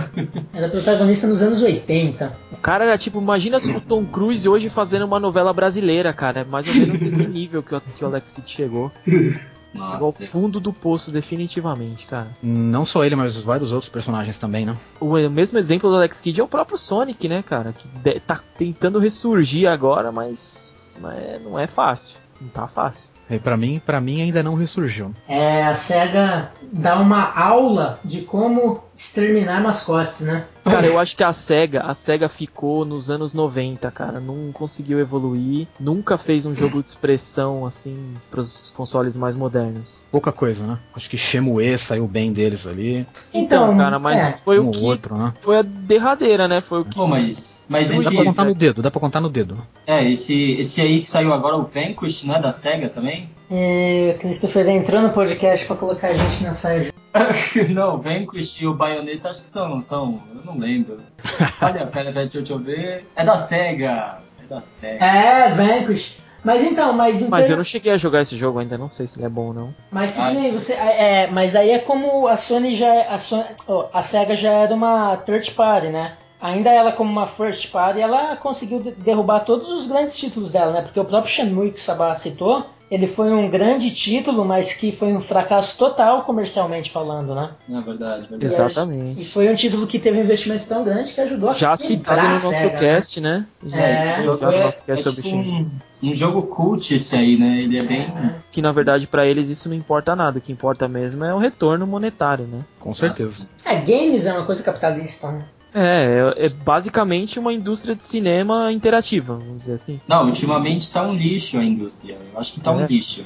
Era protagonista nos anos oitenta. O cara era tipo, imagina o Tom Cruise hoje fazendo uma novela brasileira, cara. É mais ou menos esse nível que o, que o Alex Kidd chegou. Nossa. Chegou ao fundo do poço, definitivamente, cara. Não só ele, mas vários outros personagens também, né? O mesmo exemplo do Alex Kidd é o próprio Sonic, né, cara? Que de, tá tentando ressurgir agora, mas, mas não é fácil. Não tá fácil. E pra mim, pra mim ainda não ressurgiu. É, a SEGA dá uma aula de como exterminar mascotes, né? Cara, eu acho que a SEGA, a SEGA ficou nos anos noventa, cara. Não conseguiu evoluir. Nunca fez um jogo de expressão, assim, pros consoles mais modernos. Pouca coisa, né? Acho que Shenmue saiu bem deles ali. Então, cara, mas é. foi um o que... outro, né? Foi a derradeira, né? Foi o que... Pô, mas... mas esse... Dá pra contar no dedo, dá pra contar no dedo. É, esse, esse aí que saiu agora, o Vanquish, né? Da SEGA também. É, Christopher entrou no podcast pra colocar a gente na saia. Não, o Vanquish e o Bayonetta acho que são, não são? Eu não lembro. Olha, pera, pera, deixa eu ver. É da SEGA. É da SEGA. É, Vanquish. Mas então, mas... Inter... Mas eu não cheguei a jogar esse jogo ainda, não sei se ele é bom ou não. Mas se nem você... É, mas aí é como a Sony já... A, Sony, oh, a SEGA já era uma third party, né? Ainda ela como uma first party, ela conseguiu derrubar todos os grandes títulos dela, né? Porque o próprio Shenmue que o Sabah citou, ele foi um grande título, mas que foi um fracasso total comercialmente falando, né? É verdade, verdade. Exatamente. E foi um título que teve um investimento tão grande que ajudou já a citado no nosso SEGA, cast, né? né? Já é, esse jogo é, nosso cast é tipo um, um jogo cult esse aí, né? Ele é bem... É. Que na verdade pra eles isso não importa nada. O que importa mesmo é o retorno monetário, né? Com certeza. É, games é uma coisa capitalista, né? É, é, é basicamente uma indústria de cinema interativa, vamos dizer assim. Não, ultimamente tá um lixo a indústria. Eu acho que tá é. um lixo.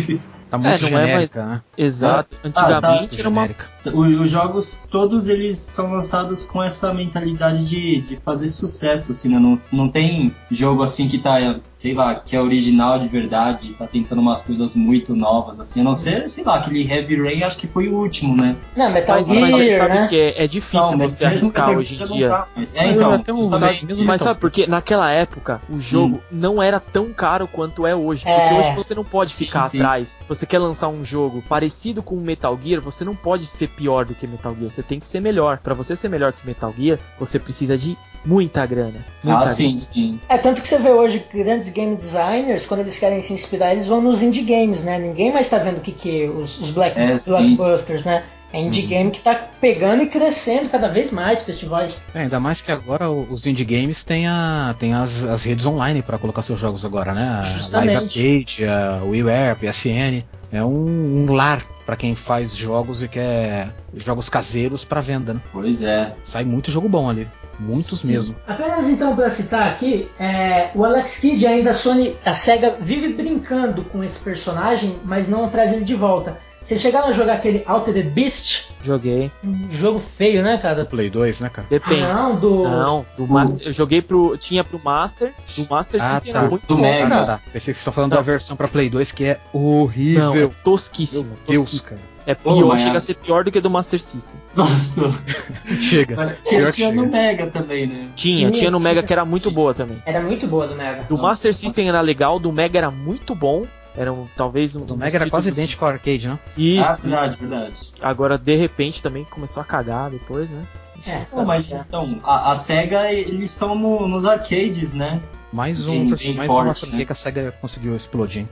Tá muito é, não genérica, é mais... né? Exato. Ah, antigamente tá, era uma... Os jogos todos eles são lançados com essa mentalidade de, de fazer sucesso, assim, né? Não, não tem jogo assim que tá, sei lá, que é original de verdade, tá tentando umas coisas muito novas, assim, a não ser, sei lá, aquele Heavy Rain, acho que foi o último, né? Não, Metal mas, Gear, mas sabe né? que é, é difícil não, você arriscar hoje em dia. Tá, mas, é, então, um, sabe, mas sabe porque naquela época o jogo hum. não era tão caro quanto é hoje, porque é. hoje você não pode sim, ficar sim. atrás. Você quer lançar um jogo parecido com o Metal Gear, você não pode ser pior do que Metal Gear, você tem que ser melhor. Pra você ser melhor que Metal Gear, você precisa de muita grana. Muita ah, grana. sim, sim. É, tanto que você vê hoje grandes game designers, quando eles querem se inspirar, eles vão nos indie games, né? Ninguém mais tá vendo o que que é os, os black, é, blockbusters, né? É indie uhum. game que tá pegando e crescendo cada vez mais festivais. É, ainda mais que agora os indie games têm, a, têm as, as redes online pra colocar seus jogos agora, né? A Justamente. Live Arcade, a WiiWare, P S N. É um, um lar pra quem faz jogos e quer jogos caseiros pra venda, né? Pois é. Sai muito jogo bom ali. Muitos Sim. mesmo. Apenas então para citar aqui, é, o Alex Kidd ainda a Sony, a SEGA vive brincando com esse personagem, mas não traz ele de volta. Vocês chegaram a jogar aquele Altered Beast? Joguei. Um jogo feio, né, cara? Do Play dois, né, cara? Depende. Não, do... Não, do Master. Eu joguei pro... Tinha pro Master. Do Master ah, System tá. era muito do bom, Mega. cara. Tá, tá. Pensei que você tá falando não. da versão pra Play dois, que é horrível. Não, é tosquíssimo. Meu Deus, tosquíssimo. cara. É pior, oh, chega a ser pior do que do Master System. Nossa. Chega. Tinha, tinha no Mega também, né? Tinha, Sim, tinha no sim. Mega que era muito boa também. Era muito boa do Mega. Do Master System era legal, do Mega era muito bom. Era um, talvez um. Do Mega era quase idêntico ao arcade, né? Isso, ah, verdade, isso. verdade. Agora, de repente, também começou a cagar depois, né? É, oh, mas então, a, a SEGA, eles estão no, nos arcades, né? Mais um, bem, mais bem uma forte, franquia né? que a SEGA conseguiu explodir.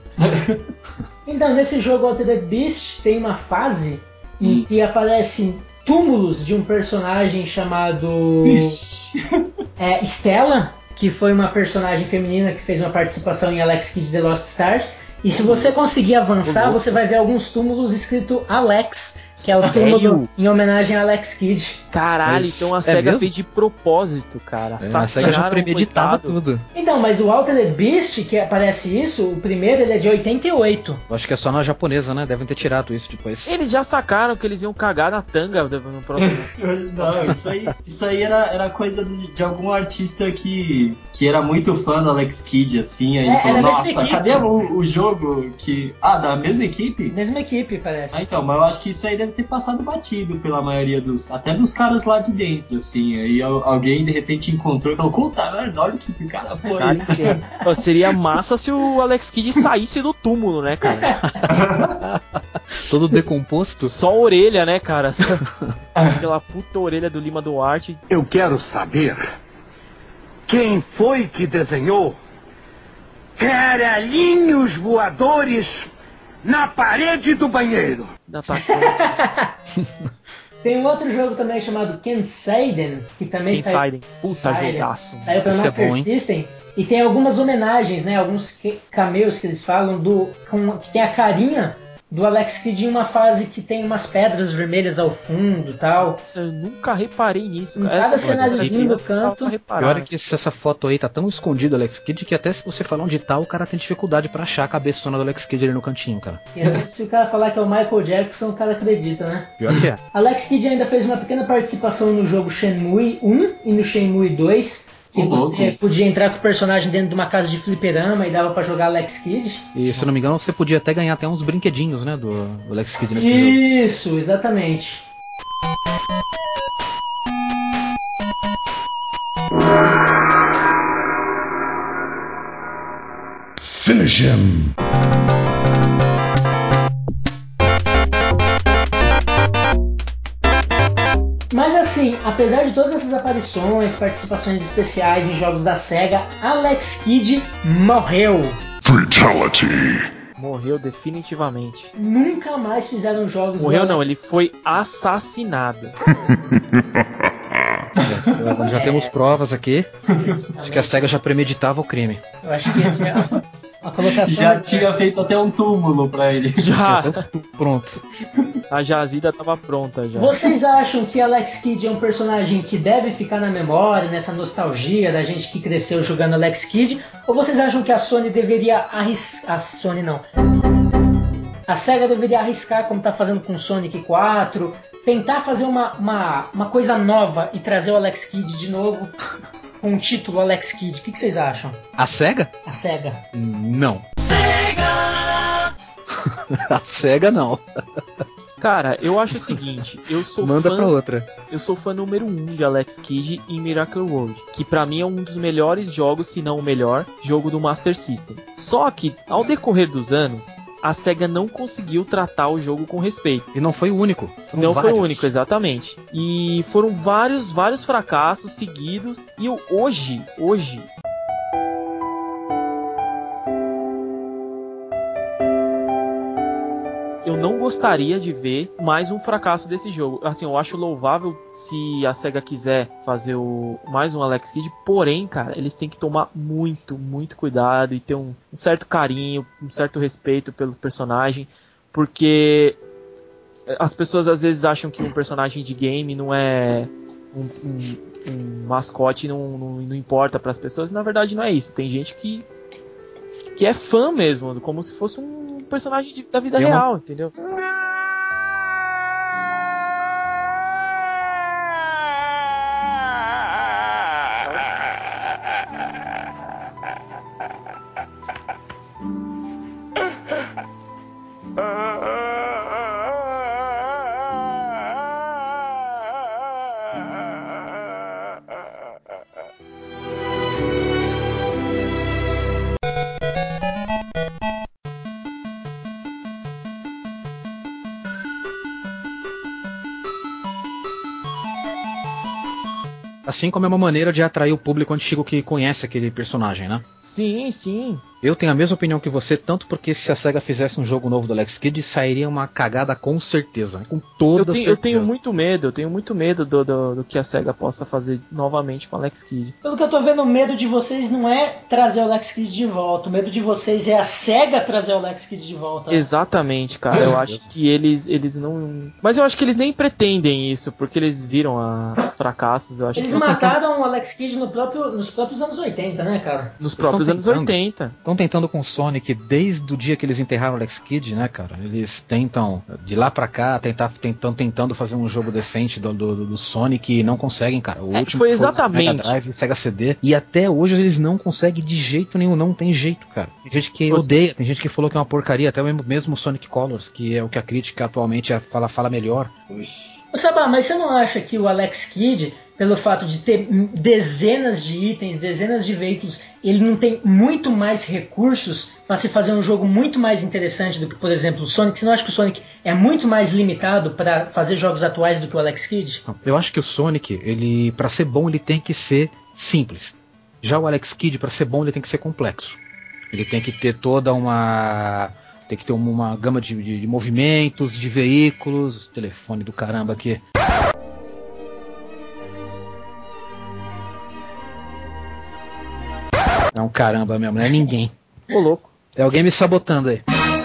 Então, nesse jogo Altered Beast tem uma fase hum. em que aparecem túmulos de um personagem chamado é, Stella, que foi uma personagem feminina que fez uma participação em Alex Kidd The Lost Stars. E se você conseguir avançar, você vai ver alguns túmulos escrito Alex, que é o túmulo em homenagem a Alex Kidd. Caralho, mas então a é SEGA mesmo? fez de propósito, cara. É, a SEGA já premeditava tudo. Então, mas o Altered Beast, que aparece isso, o primeiro, ele é de oitenta e oito. Eu acho que é só na japonesa, né? Devem ter tirado isso depois. Eles já sacaram que eles iam cagar na tanga no próximo. Não, isso aí, isso aí era, era coisa de, de algum artista que, que era muito fã do Alex Kidd, assim. Aí É, falou, nossa, cadê o, o jogo que... Ah, da mesma equipe? Mesma equipe, parece. Ah, então, mas eu acho que isso aí deve ter passado batido pela maioria dos... Até dos caras lá de dentro, assim. Aí alguém, de repente, encontrou e falou, puta merda, olha o que, que o cara foi. Cara, que... Seria massa se o Alex Kidd saísse do túmulo, né, cara? Todo decomposto. Só a orelha, né, cara? Aquela puta orelha do Lima Duarte. Eu quero saber quem foi que desenhou caralhinhos voadores na parede do banheiro. Ainda tá Tem um outro jogo também chamado Kenseiden, que também Quem saiu. Saiden. Puta jogaço. Saiu para Isso é Master bom, hein? System. E tem algumas homenagens, né? Alguns que- cameos que eles falam do. Com, que tem a carinha do Alex Kidd em uma fase que tem umas pedras vermelhas ao fundo e tal. Nossa, eu nunca reparei nisso. Em cara. cada É, cenáriozinho eu no canto. tava reparando. Pior é que esse- essa foto aí tá tão escondida do Alex Kidd que até se você falar onde tá, o cara tem dificuldade pra achar a cabeçona do Alex Kidd ali no cantinho, cara. E se o cara falar que é o Michael Jackson, o cara acredita, né? Pior que é. Alex Kidd ainda fez uma pequena participação no jogo Shenmue um e no Shenmue dois, que Ô, você louco. podia entrar com o personagem dentro de uma casa de fliperama e dava pra jogar Alex Kidd. E se eu não me engano, você podia até ganhar até uns brinquedinhos, né, do, do Alex Kidd nesse jogo. Isso, exatamente. Finish him. Mas assim, apesar de todas essas aparições, participações especiais em jogos da SEGA, Alex Kidd morreu. Fatality. Morreu definitivamente. Nunca mais fizeram jogos Morreu do não, Alex... ele foi assassinado. É, já temos provas aqui. Acho que a SEGA já premeditava o crime. Eu acho que esse é a, a colocação... Já tinha feito até um túmulo pra ele. Já, Pronto. a jazida tava pronta já. Vocês acham que Alex Kidd é um personagem que deve ficar na memória, nessa nostalgia da gente que cresceu jogando Alex Kidd? Ou vocês acham que a Sony deveria arriscar... A Sony não. A SEGA deveria arriscar, como tá fazendo com Sonic quatro, tentar fazer uma, uma, uma coisa nova e trazer o Alex Kidd de novo com o título Alex Kidd. O que, que vocês acham? A SEGA? A SEGA. Não. SEGA! A SEGA não. Cara, eu acho o seguinte, eu sou Manda fã, pra outra. eu sou fã número um de Alex Kidd em Miracle World, que pra mim é um dos melhores jogos, se não o melhor, jogo do Master System. Só que, ao decorrer dos anos, a SEGA não conseguiu tratar o jogo com respeito. E não foi o único. Foram Não foi vários. o único, exatamente. E foram vários, vários fracassos seguidos. E eu, hoje, hoje, eu não gostaria de ver mais um fracasso desse jogo. Assim, eu acho louvável se a SEGA quiser fazer o, mais um Alex Kidd, porém, cara, eles têm que tomar muito, muito cuidado e ter um, um certo carinho, um certo respeito pelo personagem, porque as pessoas às vezes acham que um personagem de game não é um, um, um mascote, não, não, não importa para as pessoas. Na verdade, não é isso. Tem gente que, que é fã mesmo, como se fosse um personagem de, da vida Eu real, não... entendeu? Assim como é uma maneira de atrair o público antigo que conhece aquele personagem, né? Sim, sim. Eu tenho a mesma opinião que você, tanto porque se a SEGA fizesse um jogo novo do Alex Kidd, sairia uma cagada com certeza. Com toda Eu tenho, certeza. eu tenho muito medo, eu tenho muito medo do, do, do que a SEGA possa fazer novamente com Alex Kidd. Pelo que eu tô vendo, o medo de vocês não é trazer o Alex Kidd de volta. O medo de vocês é a SEGA trazer o Alex Kidd de volta. Exatamente, cara. Eu acho que eles, eles não... Mas eu acho que eles nem pretendem isso, porque eles viram a fracassos. Eu acho Eles que... mataram o Alex Kidd no próprio, nos próprios anos oitenta, né, cara? Nos próprios anos tentando. oitenta. Estão tentando com o Sonic desde o dia que eles enterraram o Alex Kidd, né, cara? Eles tentam, de lá pra cá, tentar, tentam, tentando fazer um jogo decente do, do, do Sonic e não conseguem, cara. O É, último foi foi exatamente. Mega Drive, Sega C D, e até hoje eles não conseguem de jeito nenhum, não tem jeito, cara. Tem gente que Putz. odeia, tem gente que falou que é uma porcaria, até o mesmo, mesmo Sonic Colors, que é o que a crítica atualmente fala, fala melhor. Oxi. Ô Sabá, mas você não acha que o Alex Kidd, pelo fato de ter dezenas de itens, dezenas de veículos, ele não tem muito mais recursos para se fazer um jogo muito mais interessante do que, por exemplo, o Sonic? Você não acha que o Sonic é muito mais limitado para fazer jogos atuais do que o Alex Kidd? Eu acho que o Sonic, ele, para ser bom, ele tem que ser simples. Já o Alex Kidd, para ser bom, ele tem que ser complexo. Ele tem que ter toda uma Tem que ter uma, uma gama de, de, de movimentos, de veículos, telefone do caramba aqui. É um caramba mesmo, não é ninguém. Ô, louco. É alguém me sabotando aí.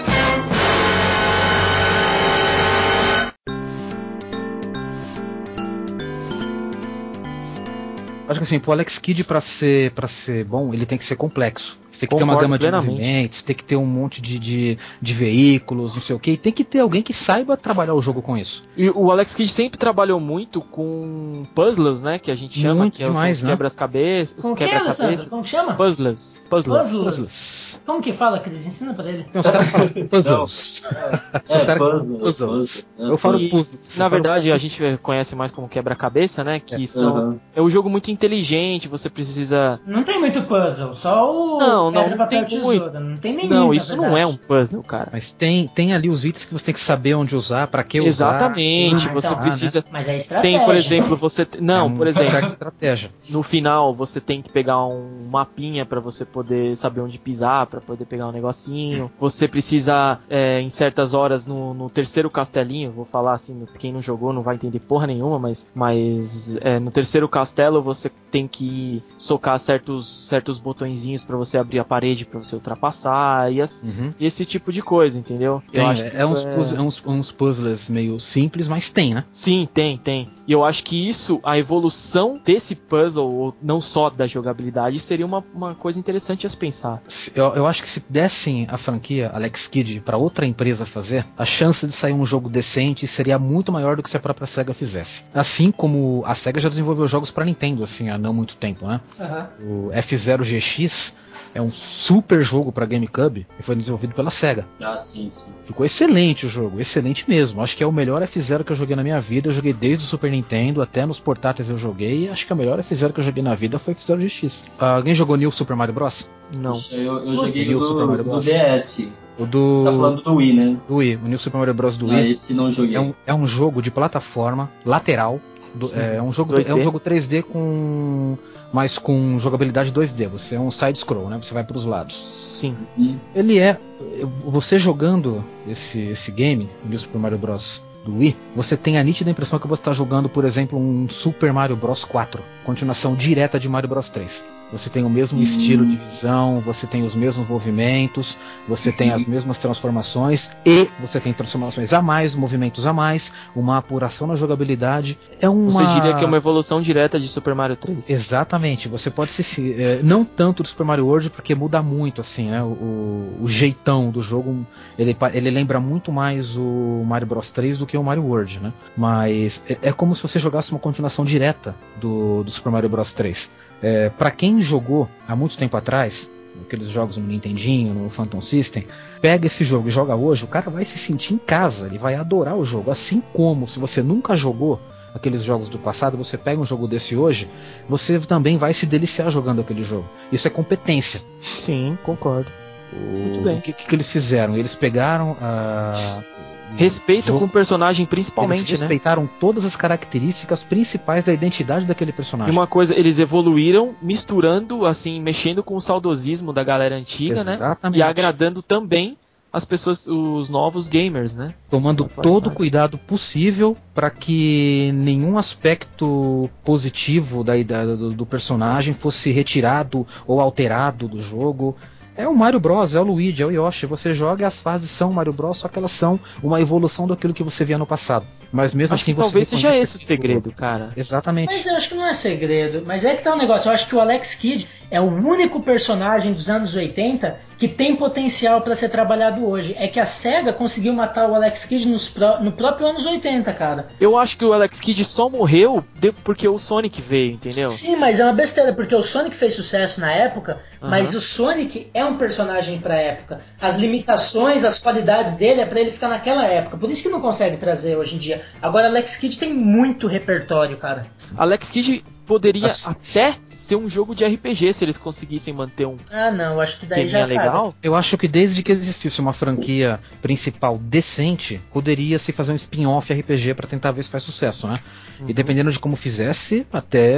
Acho que assim, pro Alex Kidd pra ser, pra ser bom, ele tem que ser complexo. Você tem que Concordo ter uma gama plenamente. de movimentos, tem que ter um monte de, de, de veículos, não sei o que. E tem que ter alguém que saiba trabalhar o jogo com isso. E o Alex Kidd sempre trabalhou muito com puzzles, né? Que a gente chama, Muito que é demais, os, né? quebra-cabeças. Os Como que é, Alessandro? quebra-cabeças. Como que chama? Puzzles. Puzzles. Puzzles. Como que fala, Cris? Ensina pra ele. Tem uns caras que falam puzzles. É, Os caras que falam puzzles, puzzles. É, Eu falo E, puzzles. na verdade, a gente conhece mais como quebra-cabeça, né? Que são... Uhum. É um jogo muito inteligente, você precisa... Não tem muito puzzle, só o Não, não, pedra, não papel, tem tesoura. Não tem nenhum. Não, na isso não verdade. é um puzzle, cara. Mas tem, tem ali os itens que você tem que saber onde usar, pra que usar. Exatamente, Ah, você então. precisa... Mas é estratégia. Tem, por exemplo, você... Não, É um por exemplo... jogo de estratégia. No final, você tem que pegar um mapinha pra você poder saber onde pisar, pra poder pegar um negocinho. Você precisa, é, em certas horas, no, no terceiro castelinho, vou falar assim, quem não jogou não vai entender porra nenhuma, mas, mas é, no terceiro castelo você tem que socar certos, certos botõezinhos pra você abrir a parede, pra você ultrapassar, e, as, Uhum. e esse tipo de coisa, entendeu? Tem, Eu acho é, que é, isso uns puzzles, é uns, uns puzzles meio simples, mas tem, né? Sim, tem, tem. E eu acho que isso, a evolução desse puzzle, ou não só da jogabilidade, seria uma, uma coisa interessante a se pensar. Eu, eu acho que se dessem a franquia Alex Kidd pra outra empresa fazer, a chance de sair um jogo decente seria muito maior do que se a própria SEGA fizesse. Assim como a SEGA já desenvolveu jogos pra Nintendo, assim, há não muito tempo, né? Uhum. O F zero G X é um super jogo pra GameCube e foi desenvolvido pela SEGA. Ah, sim, sim. Ficou excelente o jogo, excelente mesmo. Acho que é o melhor F zero que eu joguei na minha vida. Eu joguei desde o Super Nintendo até nos portáteis eu joguei. E acho que o melhor F zero que eu joguei na vida foi F zero G X. Ah, alguém jogou New Super Mario Bros? Não. Puxa, Eu, eu joguei New o Super do, Mario do Bros. D S. O do. Você tá falando do Wii, né? do Wii, o New Super Mario Bros. Do Ah, Wii. esse não joguei. É um, é um jogo de plataforma lateral. Do, é, um jogo, dois D? é um jogo três D com. Mas com jogabilidade dois D. Você é um side-scroll, né? Você vai para os lados. Sim. Hum. Ele é. Você jogando esse, esse game, o New Super Mario Bros. Do Wii, você tem a nítida impressão que você está jogando, por exemplo, um Super Mario Bros. quatro, continuação direta de Mario Bros. três. Você tem o mesmo Hum. estilo de visão, você tem os mesmos movimentos, você tem as mesmas transformações e você tem transformações a mais, movimentos a mais, uma apuração na jogabilidade. É uma... Você diria que é uma evolução direta de Super Mario três. Exatamente, você pode se é, não tanto do Super Mario World, porque muda muito assim, né? O, o jeitão do jogo, ele, ele lembra muito mais o Mario Bros três do que o Mario World, né? Mas é, é como se você jogasse uma continuação direta do, do Super Mario Bros três. É, para quem jogou há muito tempo atrás, aqueles jogos no Nintendinho, no Phantom System, pega esse jogo e joga hoje, o cara vai se sentir em casa, ele vai adorar o jogo, assim como se você nunca jogou aqueles jogos do passado, você pega um jogo desse hoje, você também vai se deliciar jogando aquele jogo. Isso é competência. Sim, concordo. Muito O, bem. o que, que eles fizeram? Eles pegaram a... Respeito jogo, com o personagem, principalmente, eles né? respeitaram todas as características principais da identidade daquele E personagem. uma coisa, eles evoluíram misturando, assim, mexendo com o saudosismo da galera antiga, Exatamente. né? E agradando também as pessoas, os novos gamers, né? Tomando todo o cuidado possível para que nenhum aspecto positivo da, da, do, do personagem fosse retirado ou alterado do jogo. É o Mario Bros, é o Luigi, é o Yoshi. Você joga e as fases são Mario Bros, só que elas são uma evolução daquilo que você via no passado. Mas mesmo Acho assim que você talvez seja reconhece esse o aquilo. segredo, cara. Exatamente. Mas eu acho que não é segredo. Mas é que tá um negócio. Eu acho que o Alex Kidd é o único personagem dos anos oitenta que tem potencial para ser trabalhado hoje. É que a SEGA conseguiu matar o Alex Kidd nos pro, no próprio anos oitenta, cara. Eu acho que o Alex Kidd só morreu de, porque o Sonic veio, entendeu? Sim, mas é uma besteira, porque o Sonic fez sucesso na época, Uhum. mas o Sonic é um personagem pra época. As limitações, as qualidades dele é pra ele ficar naquela época. Por isso que não consegue trazer hoje em dia. Agora, Alex Kidd tem muito repertório, cara. Alex Kidd poderia Nossa. até ser um jogo de R P G se eles conseguissem manter um Ah, não, eu acho que daí já esqueminha legal. Eu acho que desde que existisse uma franquia principal decente, poderia se fazer um spin-off R P G para tentar ver se faz sucesso, né? Uhum. E dependendo de como fizesse, até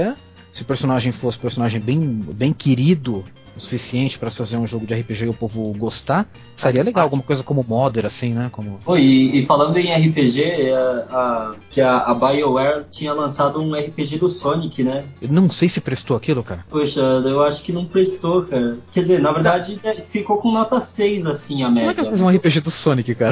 se o personagem fosse um personagem bem, bem querido o suficiente para se fazer um jogo de R P G e o povo gostar, seria legal, alguma coisa como Modder, assim, né? Como... Oh, e, e falando em R P G, a, a, que a, a BioWare tinha lançado um R P G do Sonic, né? Eu não sei se prestou aquilo, cara. Poxa, eu acho que não prestou, cara. Quer dizer, na verdade, ficou com nota seis, assim, a média. Como é que vai fazer um R P G do Sonic, cara?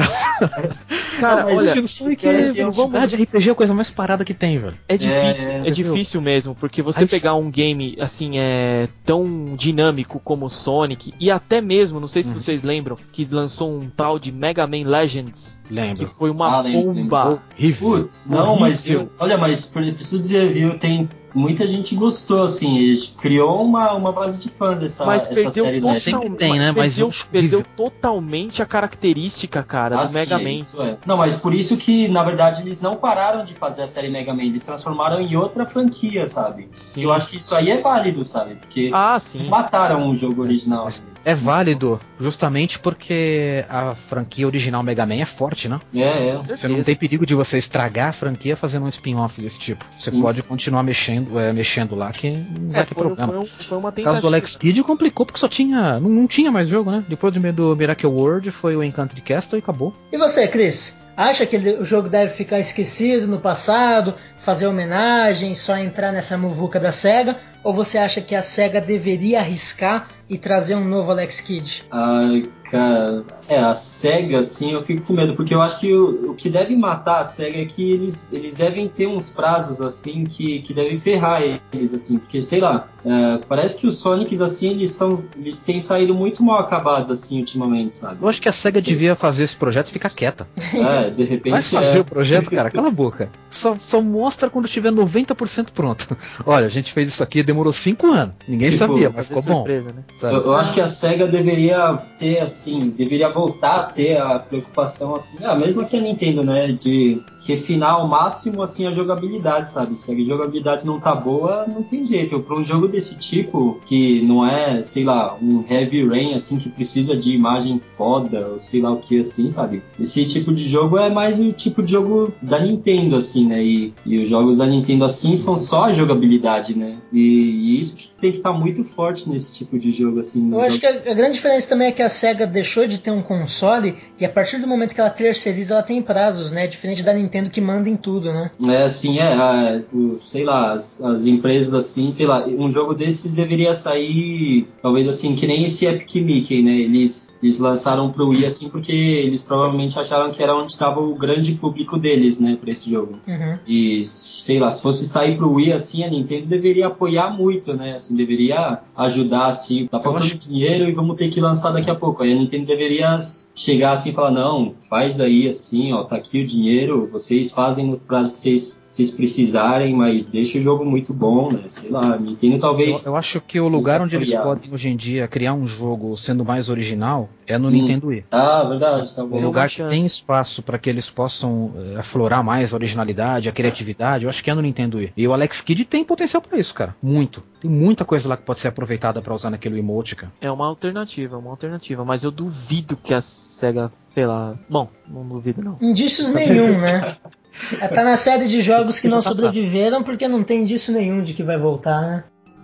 Cara, não, olha, o Sonic é, é, vamos... de R P G é a coisa mais parada que tem, velho. É difícil, é, é, é difícil mesmo, porque você Aí... pegar um game, assim, é tão dinâmico como o Sonic, e até mesmo, não sei se hum. vocês lembram, que lançou um tal de Mega Man Legends. Lembro. Que foi uma ah, lembro, bomba. Horrível. Putz, não, horrível. Mas eu, olha, mas preciso dizer, viu, tem muita gente gostou, assim, ele criou uma, uma base de fãs essa, mas essa série, né? Sempre tem, né? Mas perdeu, perdeu totalmente a característica, cara, ah, do Mega Man. Isso é. Não, mas por isso que, na verdade, eles não pararam de fazer a série Mega Man, eles transformaram em outra franquia, sabe? Sim. Eu acho que isso aí é válido, sabe? Porque ah, sim. mataram o jogo original. É válido, justamente porque a franquia original Mega Man é forte, né? É, é. Você não tem perigo de você estragar a franquia fazendo um spin-off desse tipo. Você sim, pode sim. continuar mexendo, é, mexendo lá que não vai é, ter foi, problema. Foi, um, foi uma no caso do Alex Kidd complicou porque só tinha. Não, não tinha mais jogo, né? Depois do, do Miracle World foi o Enchanted Castle e acabou. E você, Chris? Acha que ele, o jogo deve ficar esquecido no passado, fazer homenagem, só entrar nessa muvuca da SEGA? Ou você acha que a SEGA deveria arriscar e trazer um novo Alex Kidd? Ai, cara, é, a SEGA, assim, eu fico com medo, porque eu acho que o, o que deve matar a SEGA é que eles, eles devem ter uns prazos, assim, que, que devem ferrar eles, assim, porque, sei lá, é, parece que os Sonics, assim, eles são, eles têm saído muito mal acabados, assim, ultimamente, sabe? Eu acho que a SEGA Sim. devia fazer esse projeto e ficar quieta. É, de repente Vai fazer é. o projeto, cara, cala a boca. Só, só mostra quando tiver noventa por cento pronto. Olha, a gente fez isso aqui, demorou cinco anos. Ninguém tipo, sabia, mas ficou surpresa, bom. Né? Eu, eu acho que a SEGA deveria ter, assim, deveria voltar a ter a preocupação, assim, a mesma que a Nintendo, né, de refinar ao máximo, assim, a jogabilidade, sabe? Se a jogabilidade não tá boa, não tem jeito. Para um jogo desse tipo, que não é, sei lá, um Heavy Rain, assim, que precisa de imagem foda, ou sei lá o que, assim, sabe? Esse tipo de jogo é mais o tipo de jogo da Nintendo, assim, né? E, e os jogos da Nintendo, assim, são só a jogabilidade, né? E, e isso que tem que estar muito forte nesse tipo de jogo, assim. Eu acho jogo... que a, a grande diferença também é que a SEGA deixou de ter um console e a partir do momento que ela terceiriza, ela tem prazos, né? Diferente da Nintendo que manda em tudo, né? É, assim, é, é o, sei lá, as, as empresas, assim, sei lá, um jogo desses deveria sair, talvez, assim, que nem esse Epic Mickey, né? Eles, eles lançaram pro Wii, assim, porque eles provavelmente acharam que era onde estava o grande público deles, né, pra esse jogo. Uhum. E, sei lá, se fosse sair pro Wii, assim, a Nintendo deveria apoiar muito, né? Assim, deveria ajudar, assim, tá faltando acho... dinheiro e vamos ter que lançar daqui a pouco. Aí a Nintendo deveria chegar assim e falar, não, faz aí assim, ó, tá aqui o dinheiro, vocês fazem no prazo que vocês, vocês precisarem, mas deixa o jogo muito bom, né? Sei lá, a Nintendo talvez... Eu, eu acho que o lugar onde eles podem hoje em dia criar um jogo sendo mais original é no hum. Nintendo Wii. Ah, verdade, talvez. O lugar que tem espaço para que eles possam uh, aflorar mais a originalidade, a criatividade, eu acho que é no Nintendo Wii. E o Alex Kidd tem potencial para isso, cara. Muito. Tem muita coisa lá que pode ser aproveitada para usar naquele emote, cara. É uma alternativa, uma alternativa, mas eu duvido que a SEGA, sei lá... Bom, não duvido não. Indícios nenhum, né? Tá na série de jogos que não sobreviveram porque não tem indício nenhum de que vai voltar, né?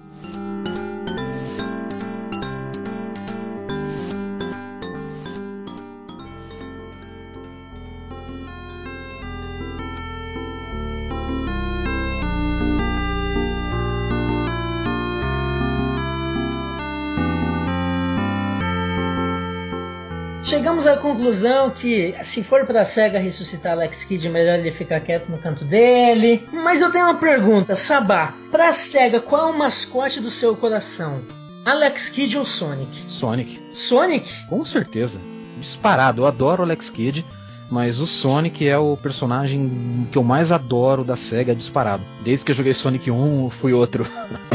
Chegamos à conclusão que, se for pra SEGA ressuscitar Alex Kidd, é melhor ele ficar quieto no canto dele. Mas eu tenho uma pergunta, Sabá. Pra SEGA, qual é o mascote do seu coração? Alex Kidd ou Sonic? Sonic. Sonic? Com certeza. Disparado. Eu adoro o Alex Kidd, mas o Sonic é o personagem que eu mais adoro da SEGA, disparado. Desde que eu joguei Sonic um, fui outro.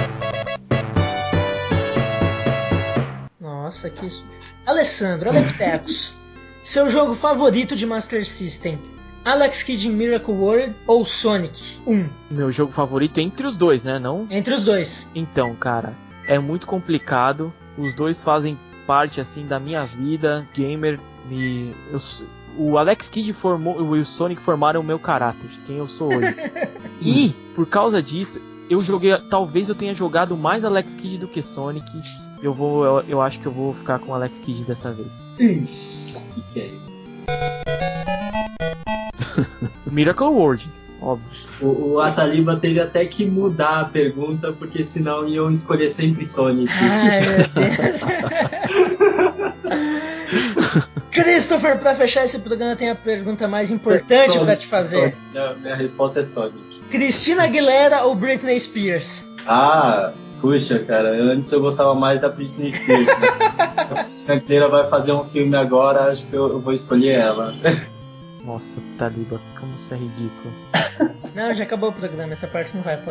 Nossa, que... Alessandro, Aleptecos, seu jogo favorito de Master System, Alex Kidd in Miracle World ou Sonic um? Meu jogo favorito é entre os dois, né? Não? Entre os dois. Então, cara, é muito complicado. Os dois fazem parte, assim, da minha vida. Gamer, me... eu... o Alex Kidd formou, e o Sonic formaram o meu caráter, quem eu sou hoje. E, por causa disso, eu joguei, talvez eu tenha jogado mais Alex Kidd do que Sonic. Eu vou, eu, eu acho que eu vou ficar com Alex Kidd dessa vez. Ixi, o que, que é isso? Miracle World, óbvio. O, o Ataliba teve até que mudar a pergunta, porque senão iam escolher sempre Sonic. Ai, meu Deus. Christopher, pra fechar esse programa, tem a pergunta mais importante Sonic, pra te fazer. Sonic. Minha resposta é Sonic. Cristina Aguilera ou Britney Spears? Ah, puxa, cara, antes eu gostava mais da Britney Spears, mas a Cristina Aguilera vai fazer um filme agora, acho que eu, eu vou escolher ela. Nossa, Taliba, como isso é ridículo. Não, já acabou o programa, essa parte não vai pôr.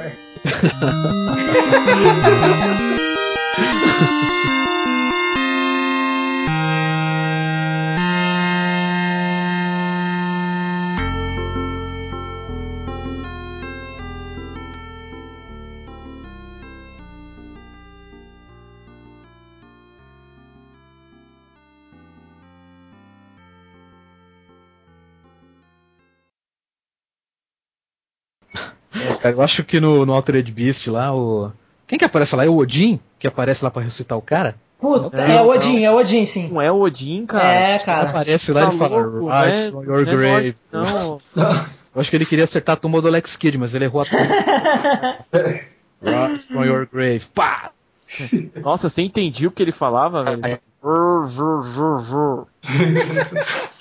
Cara, eu acho que no, no Altered Beast lá, o. Quem que aparece lá? É o Odin? Que aparece lá pra ressuscitar o cara? Puta, Não, é o não. Odin, é o Odin, sim. Não é o Odin, cara? É, Ele cara. aparece lá e Tá ele fala, louco, Rise né? from your Não é grave. nós, não. Eu acho que ele queria acertar a tumba do Alex Kidd, mas ele errou a tumba. Rise from your grave. Pá! Nossa, você entendia o que ele falava, velho? Vur, vur, vur, vur.